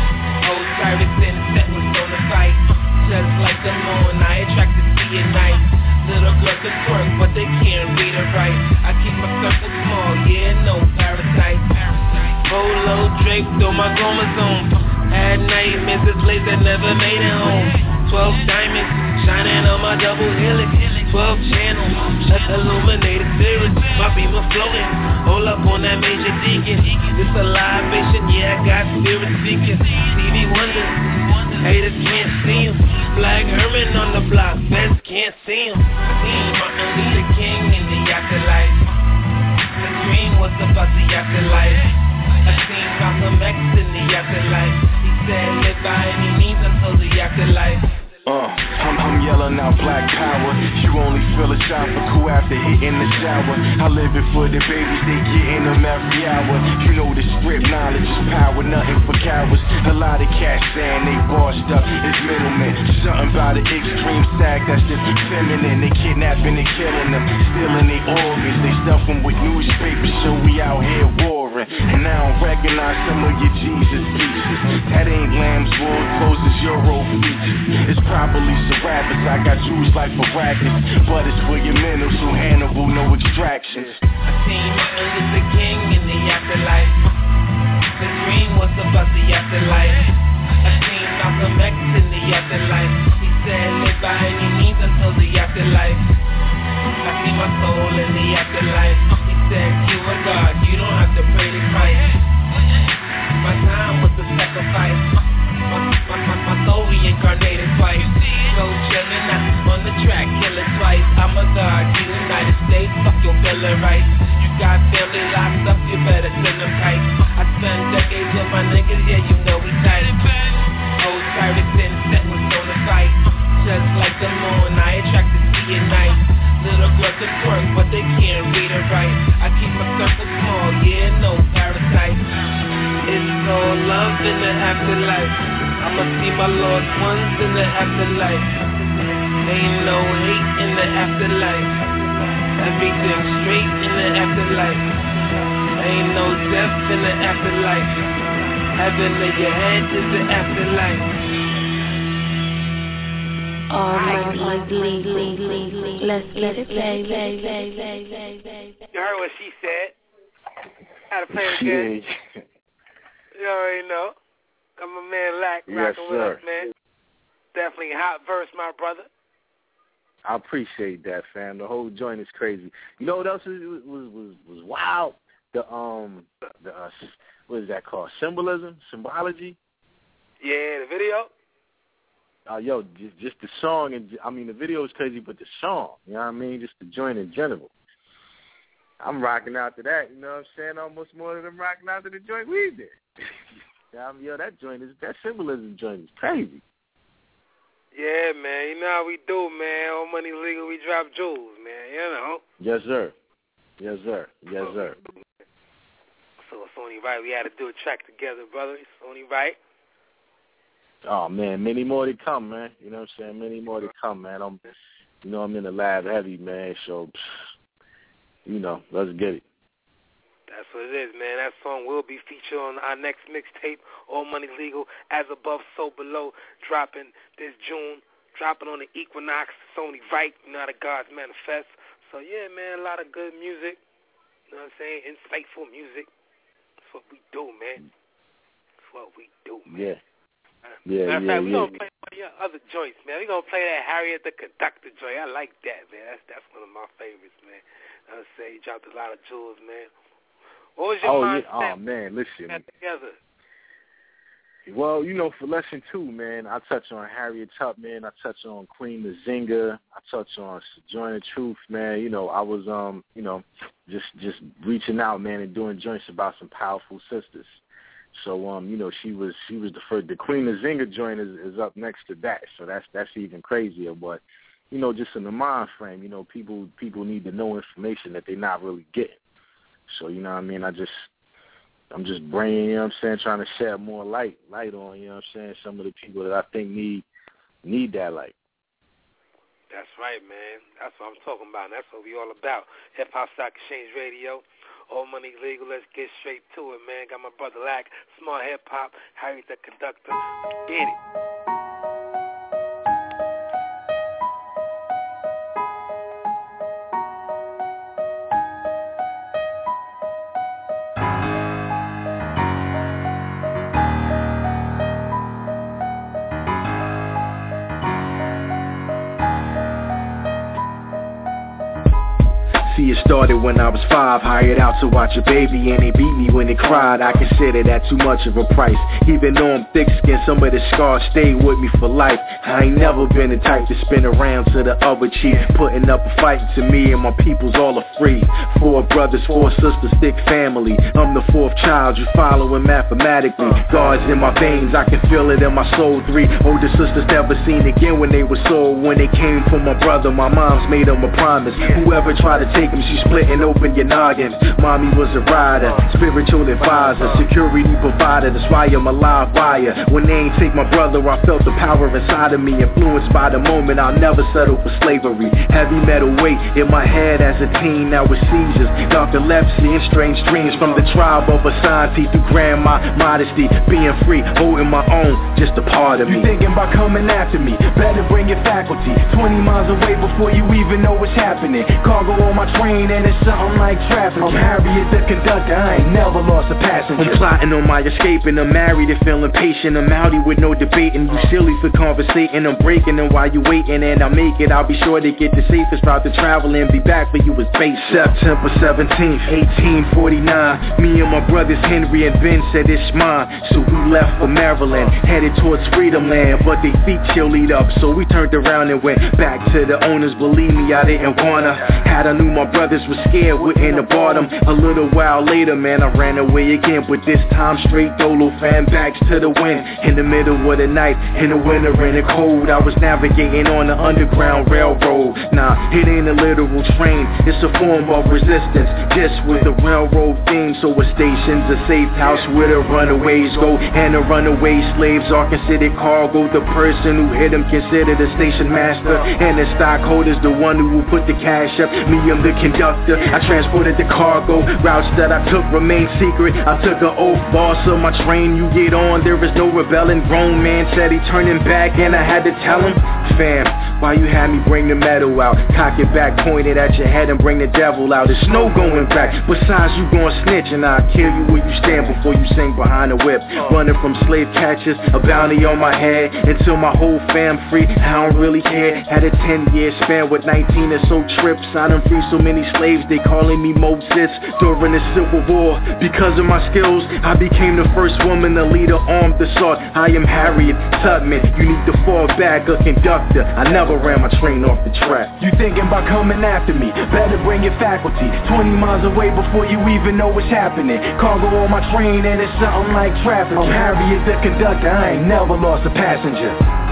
Speaker 2: Osiris set was on the fight. Just like the moon, I attract the sea at night. Little girls can twerk, but they can't read or write. I keep my circle small, yeah, no parasite. Polo draped through my chromosome. Had nightmares, this place that never made it home. 12 diamonds, shining on my double helix. 12 channels, illuminated spirits. My beam was floating, all up on that major deacon. This a libation, yeah, I got spirit speaking. TV wonders, haters can't see him. Flag Herman on the block, best can't see him. See Martin Luther King in the afterlife. The dream was about the afterlife. I seen Malcolm X in the afterlife. He said, live by any means until the afterlife.
Speaker 9: I'm yelling out black power. You only feel a shot for cool after hitting the shower. I live it for the babies, they getting them every hour. You know the script, knowledge is power, nothing for cowards. A lot of cats saying they bossed up, it's middlemen. Something about an extreme sag that's just feminine. They kidnapping and killing them, stealing their organs. They stuff them with newspapers, so we out here warring. And I don't recognize some of your Jesus pieces. That ain't lamb's wool, clothes is Euro features. It's properly Serapis, I got Jewish life for rackets. But it's for your mental, so Hannibal, no extractions.
Speaker 2: I seen Martin Luther King in the afterlife. The dream was about the afterlife. I seen Malcolm X in the afterlife. He said, live by any means until the afterlife. I see my soul in the afterlife. He said, you are God, you don't have to pray to Christ. My time was a sacrifice. My soul reincarnated twice. So chillin' out on the track, kill it twice. I'm a God, United States, fuck your bill of rights. You got family locked up, you better send them tight. I spent decades with my niggas, yeah, you know we tight. Osiris set was on the fight. Just like the moon, I attract the sea at night. Little girls can twerk, but they can't read or write. I keep my circle small, yeah, no parasite. It's all love in the afterlife. I'ma see my lost ones in the afterlife. Ain't no hate in the afterlife. Everything straight in the afterlife. Ain't no death in the afterlife. Heaven in your head is the afterlife.
Speaker 3: All my knees, let's get it,
Speaker 1: You heard what she said. How to play it again. You already know. I'm a man Lack, rocking with us, man. Definitely hot verse, my brother.
Speaker 4: I appreciate that, fam. The whole joint is crazy. You know what else was wild? The what is that called? Symbology.
Speaker 1: Yeah, the video.
Speaker 4: Yo, just the song, and I mean the video is crazy, but the song, you know what I mean? Just the joint in general. I'm rocking out to that, you know what I'm saying? Almost more than I'm rocking out to the joint we did. Yo, that symbolism joint is crazy.
Speaker 1: Yeah, man. You know how we do, man. All money legal, we drop jewels, man. You know.
Speaker 4: Yes, sir. Yes, sir. Yes, sir.
Speaker 1: So it's only right we had to do a track together, brother. It's only right.
Speaker 4: Oh, man, many more to come, man. You know what I'm saying? Many more to come, man. I'm in the lab heavy, man, so, let's get it.
Speaker 1: That's what it is, man. That song will be featured on our next mixtape, All Money Legal, As Above, So Below, dropping this June, dropping on the Equinox. It's only right, you know how the gods manifest. So, yeah, man, a lot of good music, you know what I'm saying? Insightful music. That's what we do, man. That's what we do, man.
Speaker 4: Yeah.
Speaker 1: Matter of fact, we're going to play one of your other joints, man. We're going to play that Harriet the Conductor joint. I like that, man. That's one of my favorites, man. I would say you dropped a lot of jewels, man. What was your mindset?
Speaker 4: Yeah. Oh, man, listen.
Speaker 1: Together?
Speaker 4: Well, for lesson 2, man, I touch on Harriet Tubman. I touch on Queen Nzinga. I touch on Sojourner Truth, man. I was, just reaching out, man, and doing joints about some powerful sisters. So, she was the first. The Queen Nzinga joint is up next to that. So that's even crazier. But, just in the mind frame, people need to know information that they're not really getting. So, you know what I mean? I'm just bringing, trying to shed more light on, some of the people that I think need that light.
Speaker 1: That's right, man. That's what I'm talking about. That's what we all about. Hip Hop Stock Exchange Radio, All Money Legal. Let's get straight to it, man. Got my brother Lack, Smart Hip Hop, Harry the Conductor. Get it.
Speaker 10: See, it started when I was 5, hired out to watch a baby, and they beat me when it cried. I consider that too much of a price. Even though I'm thick-skinned, some of the scars stayed with me for life. I ain't never been the type to spin around to the other cheek, putting up a fight to me and my people's all are free. 4 brothers, 4 sisters, thick family. I'm the 4th child, you following mathematically. God's in my veins, I can feel it in my soul. 3 older sisters never seen again when they were sold. When they came for my brother, my mom's made them a promise. Whoever tried to take him, she splitting open your noggins. Mommy was a rider, spiritual advisor, security provider. That's why I'm a live wire. When they ain't take my brother, I felt the power inside of me. Influenced by the moment, I'll never settle for slavery. Heavy metal weight in my head as a teen, now with seizures, narcolepsy and strange dreams. From the tribe of Asante through grandma, modesty, being free, holding my own, just a part of me. You thinking about coming after me? Better bring your faculty. 20 miles away before you even know what's happening. Cargo on my train and it's something like traffic. I'm Harriet the Conductor, I ain't never lost a passenger. I'm plotting on my escape and I'm married and feeling patient. I'm outie with no debating. You silly for conversating. I'm breaking and while you waiting and I'll make it. I'll be sure to get the safest route to travel and be back for you as base. September 17th, 1849. Me and my brothers Henry and Ben said it's mine. So we left for Maryland, headed towards Freedom Land. But they feet chillied up, so we turned around and went back to the owners. Believe me, I didn't wanna. Had I knew my brothers was scared, wouldn't have bought them. A little while later, man, I ran away again. But this time straight dolo, fan backs to the wind. In the middle of the night, in the winter and the cold, I was navigating on the Underground Railroad. Nah, it ain't a literal train, it's a form of resistance, just with a railroad theme. So a station's a safe house where the runaways go, and the runaway slaves are considered cargo. The person who hit them considered a station master, and the stockholder's the one who will put the cash up. Me, I'm the conductor, I transported the cargo. Routes that I took remain secret. I took an oath, boss of my train, you get on, there is no rebelling. Grown man said he turning back and I had to tell him, Fam, why you had me bring the metal out? Cock it back, point it at your head and bring the devil out. There's no going back. Besides, you gon' snitch and I'll kill you where you stand before you sing behind the whip. Running from slave catchers, a bounty on my head until my whole fam free. I don't really care. Had a 10-year span with 19 or so trips. I done free so many slaves, they calling me Moses. During the Civil War, because of my skills, I became the first woman to lead an armed assault. I am Harriet Tubman. You need to fall back, a conductor. I never ran my train off the track. You thinking about coming after me? Better bring your faculty. 20 miles away before you even know what's happening. Cargo on my train and it's something like traffic. I'm Harriet the conductor. I ain't never lost a passenger.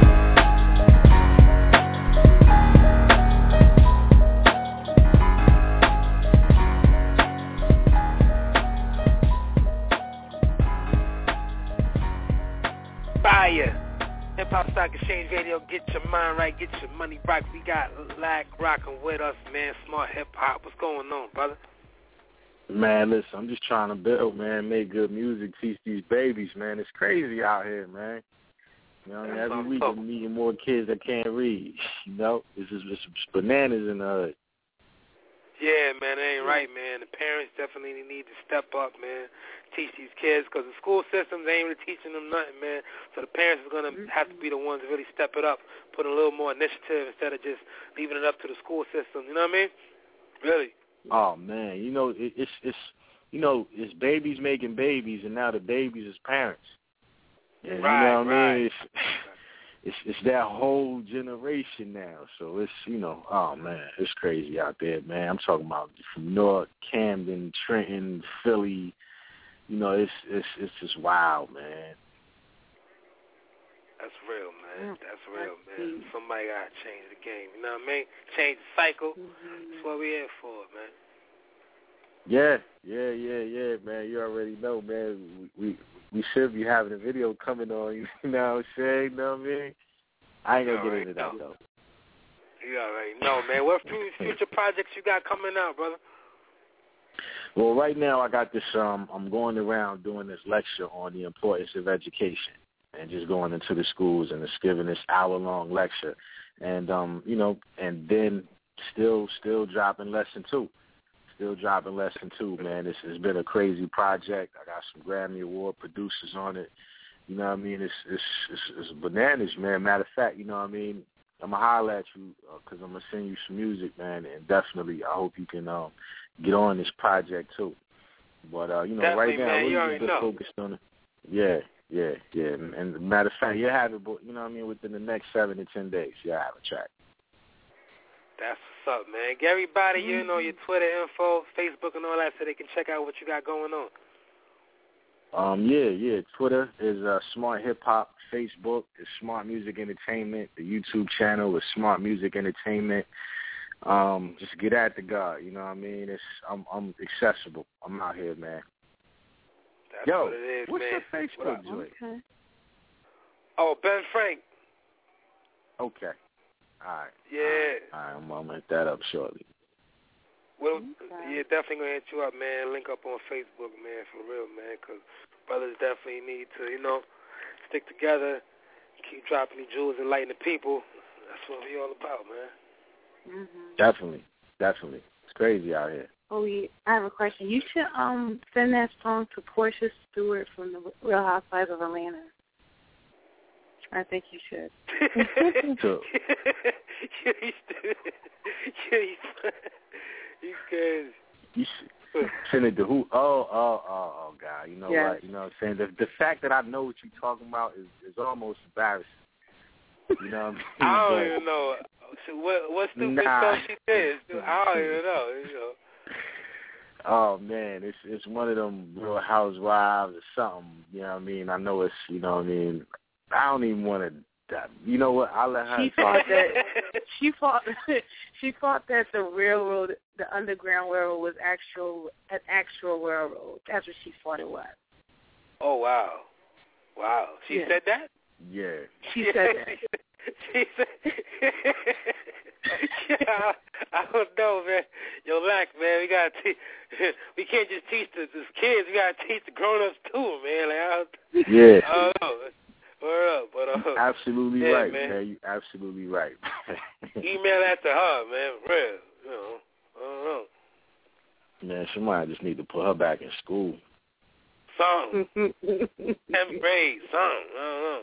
Speaker 1: Fire. Hip Hop Stock Exchange Radio, get your mind right, get your money right. We got Lack rocking with us, man. Smart Hip Hop. What's going on, brother?
Speaker 4: Man, listen, I'm just trying to build, man, make good music, teach these babies, man. It's crazy out here, man. You know, every week I'm meeting more kids that can't read. You know, it's bananas in the hood.
Speaker 1: Yeah, man, it ain't right, man. The parents definitely need to step up, man. Teach these kids, because the school systems ain't really teaching them nothing, man. So the parents are going to have to be the ones to really step it up, put a little more initiative instead of just leaving it up to the school system. You know what I mean? Really. Oh
Speaker 4: man, you know it's babies making babies, and now the babies is parents. And
Speaker 1: right,
Speaker 4: you know what
Speaker 1: right.
Speaker 4: I mean? It's that whole generation now. So it's oh man, it's crazy out there, man. I'm talking about from Newark, Camden, Trenton, Philly. You know, it's just wild, man.
Speaker 1: That's real, man. That's real, man. Somebody got to change the game. You know what I mean? Change the cycle. That's what we're here for, man.
Speaker 4: Yeah, man. You already know, man. We should be having a video coming on, you know what I'm saying? You know what I mean? I ain't going to get into that, though.
Speaker 1: You already know, man. What future projects you got coming out, brother?
Speaker 4: Well, right now I got this, I'm going around doing this lecture on the importance of education. And just going into the schools and just giving this hour-long lecture, and and then still dropping lesson 2, man. It's been a crazy project. I got some Grammy Award producers on it. You know what I mean? It's bananas, man. Matter of fact, you know what I mean? I'm gonna holler at you because I'm gonna send you some music, man, and definitely I hope you can get on this project too. But
Speaker 1: definitely,
Speaker 4: right now
Speaker 1: man,
Speaker 4: we're just focused on it. Yeah. And matter of fact, you'll have it, you know what I mean, within the next 7 to 10 days, you'll have a track.
Speaker 1: That's what's up, man. Get everybody, you know, your Twitter info, Facebook and all that so they can check out what you got going on.
Speaker 4: Yeah. Twitter is Smart Hip Hop. Facebook is Smart Music Entertainment. The YouTube channel is Smart Music Entertainment. Just get at the God, you know what I mean? I'm accessible. I'm out here, man.
Speaker 1: That's
Speaker 4: Yo,
Speaker 1: what it is,
Speaker 4: what's
Speaker 1: man.
Speaker 4: your Facebook joint?
Speaker 5: Okay.
Speaker 1: Oh, Ben Frank.
Speaker 4: Okay. All right.
Speaker 1: Yeah.
Speaker 4: All right, I'm going to hit that up shortly.
Speaker 1: Well, yeah, definitely going to hit you up, man. Link up on Facebook, man, for real, man, because brothers definitely need to, stick together, keep dropping the jewels and lighting the people. That's what we all about, man.
Speaker 4: Definitely. It's crazy out here.
Speaker 5: Oh, yeah. I have a question. You should send that song to Portia Stewart from the Real Housewives of Atlanta. I think you should.
Speaker 1: You crazy.
Speaker 4: You should send it to who? Oh, God. You know what? You know what I'm saying? The fact that I know what you're talking about is almost embarrassing. You know what I mean?
Speaker 1: I don't even know. What's the stuff she did? I don't even know.
Speaker 4: Oh man, it's one of them Real Housewives or something. You know what I mean? I know it's. You know what I mean? I don't even want to. You know what? I'll let her.
Speaker 5: She thought that the railroad, the Underground Railroad, was an actual railroad. That's what she thought it was.
Speaker 1: Oh wow! She said that.
Speaker 4: Yeah.
Speaker 5: She said that.
Speaker 1: She said. Yeah, I don't know, man. Yo, Lack, man, we gotta we can't just teach the kids. We gotta teach the grown-ups too, man. Like,
Speaker 4: yeah.
Speaker 1: I don't know. Word up. But,
Speaker 4: absolutely
Speaker 1: yeah,
Speaker 4: right,
Speaker 1: man.
Speaker 4: You absolutely right.
Speaker 1: Email that to her, man. Real. You know, I don't know.
Speaker 4: Man, somebody just need to put her back in school.
Speaker 1: Something. 10th grade, something. I don't know.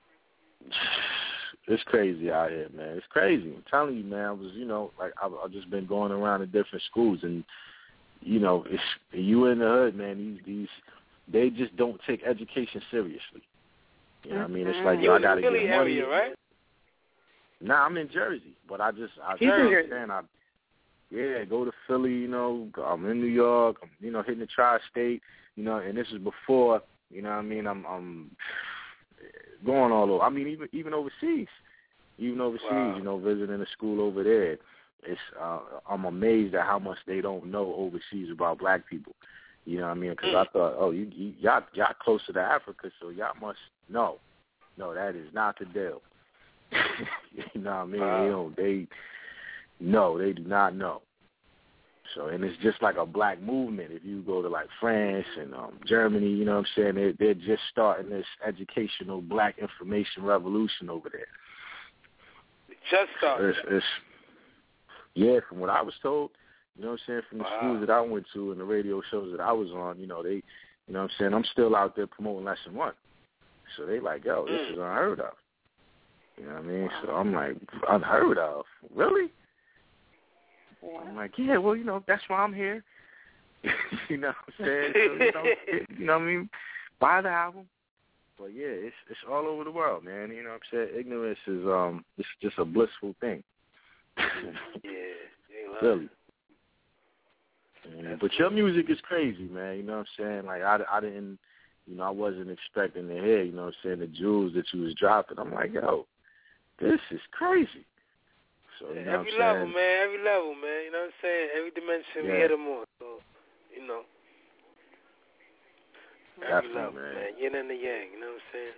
Speaker 4: It's crazy out here, man. It's crazy. I'm telling you, man. I was, I've just been going around to different schools, and it's you in the hood, man. These they just don't take education seriously. You know what I mean? It's like, I gotta get money.
Speaker 1: Area, right?
Speaker 4: Nah, I'm in Jersey, but I go to Philly. I'm in New York. I'm hitting the tri-state. And this is before. You know what I mean? I'm going all over. I mean, even overseas. Wow. Visiting a school over there. It's I'm amazed at how much they don't know overseas about black people. You know what I mean? Because I thought, y'all closer to Africa, so y'all must know. No, that is not the deal. You know what I mean? Wow. They do not know. So, and it's just like a black movement. If you go to like France and Germany, you know what I'm saying? They're just starting this educational black information revolution over there.
Speaker 1: Just started.
Speaker 4: Yeah, from what I was told, you know what I'm saying, from the schools that I went to and the radio shows that I was on, they, you know what I'm saying, I'm still out there promoting Lesson 1. So they like, yo, this is unheard of. You know what I mean? So I'm like, unheard of? Really? I'm like, yeah, well, that's why I'm here. You know what I'm saying? So, you know what I mean? Buy the album. But yeah, it's all over the world, man. You know what I'm saying? Ignorance is it's just a blissful thing.
Speaker 1: Yeah,
Speaker 4: really. But your music is crazy, man. You know what I'm saying? Like I didn't, I wasn't expecting to hear, you know what I'm saying, the jewels that you was dropping. I'm like, yo, this is crazy. So you know
Speaker 1: every level, man. Every level, man. You know what I'm saying? Every dimension, we hit them on. So, every level, man. Yin and the yang. You know what I'm saying?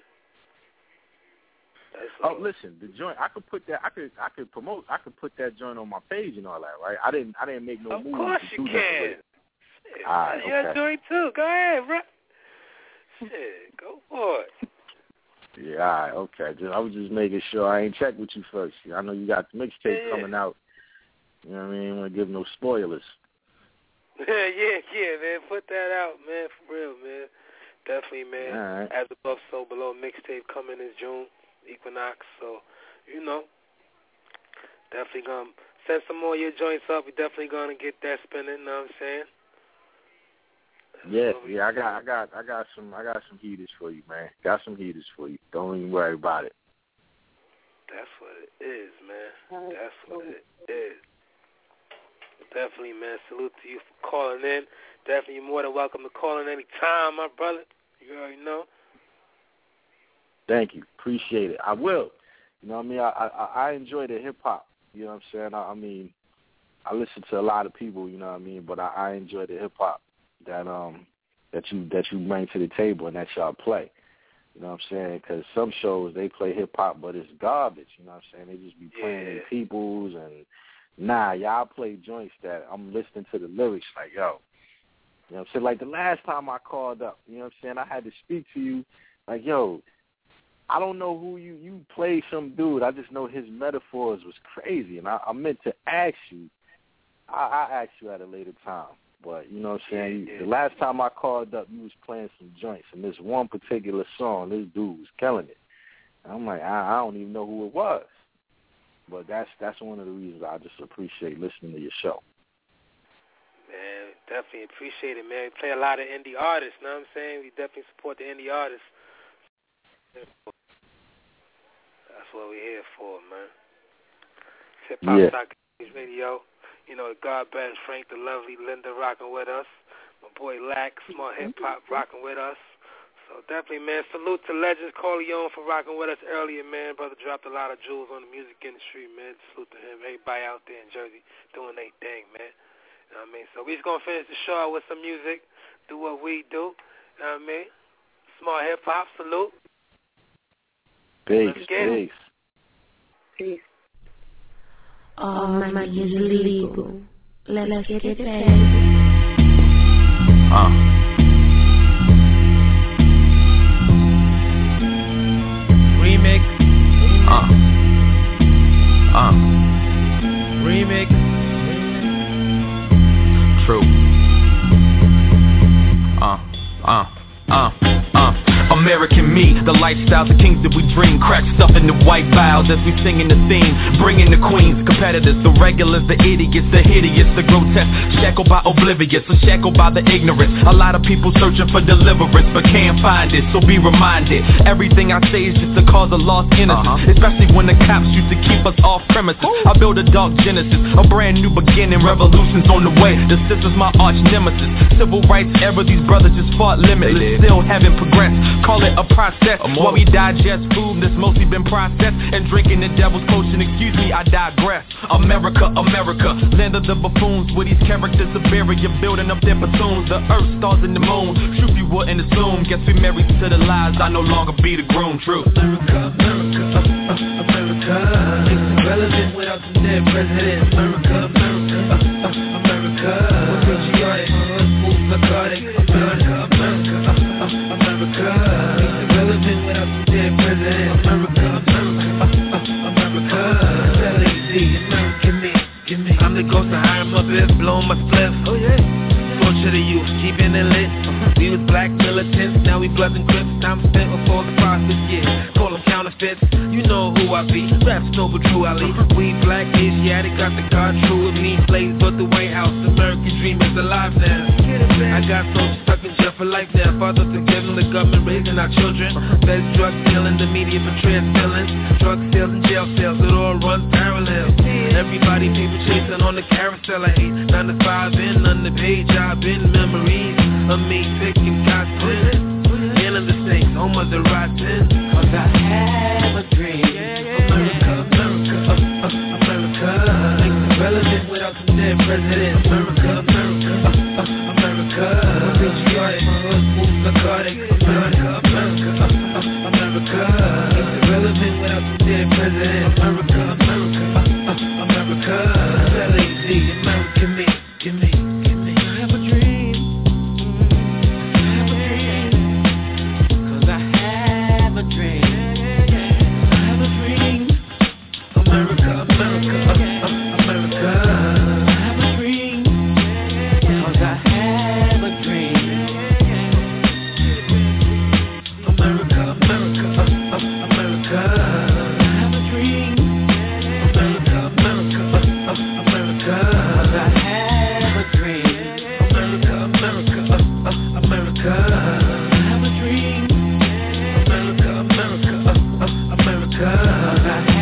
Speaker 4: Listen, the joint. I could put that. I could promote. I could put that joint on my page and all that, right? I didn't make no moves.
Speaker 1: Of course you can.
Speaker 4: All right, okay.
Speaker 1: You're a joint too. Go ahead, bro. Shit, go for it.
Speaker 4: Yeah, all right, okay. I was just making sure I ain't checked with you first. I know you got the mixtape coming out. You know what I mean? I don't want to give no spoilers.
Speaker 1: Yeah, man. Put that out, man, for real, man. Definitely, man.
Speaker 4: All right.
Speaker 1: As Above, So Below mixtape coming in June, Equinox. So, definitely going to send some more of your joints up. We're definitely going to get that spinning, you know what I'm saying?
Speaker 4: Yeah, I got some heaters for you, man. Got some heaters for you. Don't even worry about it.
Speaker 1: That's what it is, man. That's what it is. Definitely, man. Salute to you for calling in. Definitely, you're more than welcome to call in any time, my brother. You already know.
Speaker 4: Thank you. Appreciate it. I will. You know what I mean? I enjoy the hip hop. You know what I'm saying? I mean, I listen to a lot of people. You know what I mean? But I enjoy the hip hop that you bring to the table and that y'all play. You know what I'm saying? Because some shows they play hip hop, but it's garbage. You know what I'm saying? They just be playing in people's and y'all play joints that I'm listening to the lyrics like, yo. You know what I'm saying? Like the last time I called up, you know what I'm saying? I had to speak to you like, yo, I don't know who you played some dude. I just know his metaphors was crazy. And I meant to ask you. I asked you at a later time. But, you know what I'm saying, the last time I called up, you was playing some joints. And this one particular song, this dude was killing it. And I'm like, I don't even know who it was. But that's one of the reasons I just appreciate listening to your show.
Speaker 1: Man, definitely appreciate it, man. We play a lot of indie artists, you know what I'm saying? We definitely support the indie artists. That's what we're here for, man. Hip Hop Stock Radio. You know, the God Bench, Frank, the lovely Linda rocking with us. My boy Lack, Smart Hip Hop rocking with us. So definitely, man, salute to Legends Corleone for rocking with us earlier, man. Brother dropped a lot of jewels on the music industry, man. Salute to him. Everybody out there in Jersey doing their thing, man. You know what I mean? So we're just going to finish the show out with some music, do what we do. You know what I mean? Smart Hip Hop, salute.
Speaker 4: Peace, peace.
Speaker 5: Peace.
Speaker 3: All money is legal. Let's get it paid.
Speaker 8: me. The lifestyles of kings that we dream, crack stuff in the white vials as we singing the theme, bringing the queens, competitors, the regulars, the idiots, the hideous, the grotesque, shackled by oblivious, or shackled by the ignorance. A lot of people searching for deliverance, but can't find it, so be reminded, everything I say is just to cause a lost innocence, especially when the cops used to keep us off premises. I build a dark genesis, a brand new beginning, revolutions on the way. The sister's my arch nemesis, civil rights era, these brothers just fought limitless, still haven't progressed, call it a process, while we digest food that's mostly been processed, and drinking the devil's potion, excuse me, I digress. America, America, land of the buffoons, where these characters of barrier, building up their platoons, the earth, stars and the moon, truth you wouldn't assume, guess we married to the lies, I no longer be the groom, true.
Speaker 21: America, America, America, it's irrelevant without the dead president. America, America, America, we're patriotic, move narcotic. America, America, America, it's irrelevant without the dead president. America, America, America, LAC, American me, give me. I'm the ghost of high my bed, blowing my spliff. Oh yeah. To the youth, keeping it lit. We was black militants, now we bloods and crips. Time spent before the process, yeah. Call them counterfeits, you know who I be. Raps noble, true Ali. We black Asiatic, got the God true with me. Slaves but the White House, American dream is alive now. I got soldiers stuck in jail for life now. Fathers forgiving the government, raising our children. Feds, drug dealing, the media betrays feelings. Drug sales and jail sales, it all runs parallel. Everybody people chasing on the carousel. I hate 9 to 5 and underpaid job in memories of me picking cotton. And of the snakes, home of the rotten. Cause I have a dream. America, America, America, makes it relevant without the dead president. America, America, America, we're patriotic, move narcotic. America, America, America, makes it relevant without the dead president. America, America, America, LAC, American me, give me. America,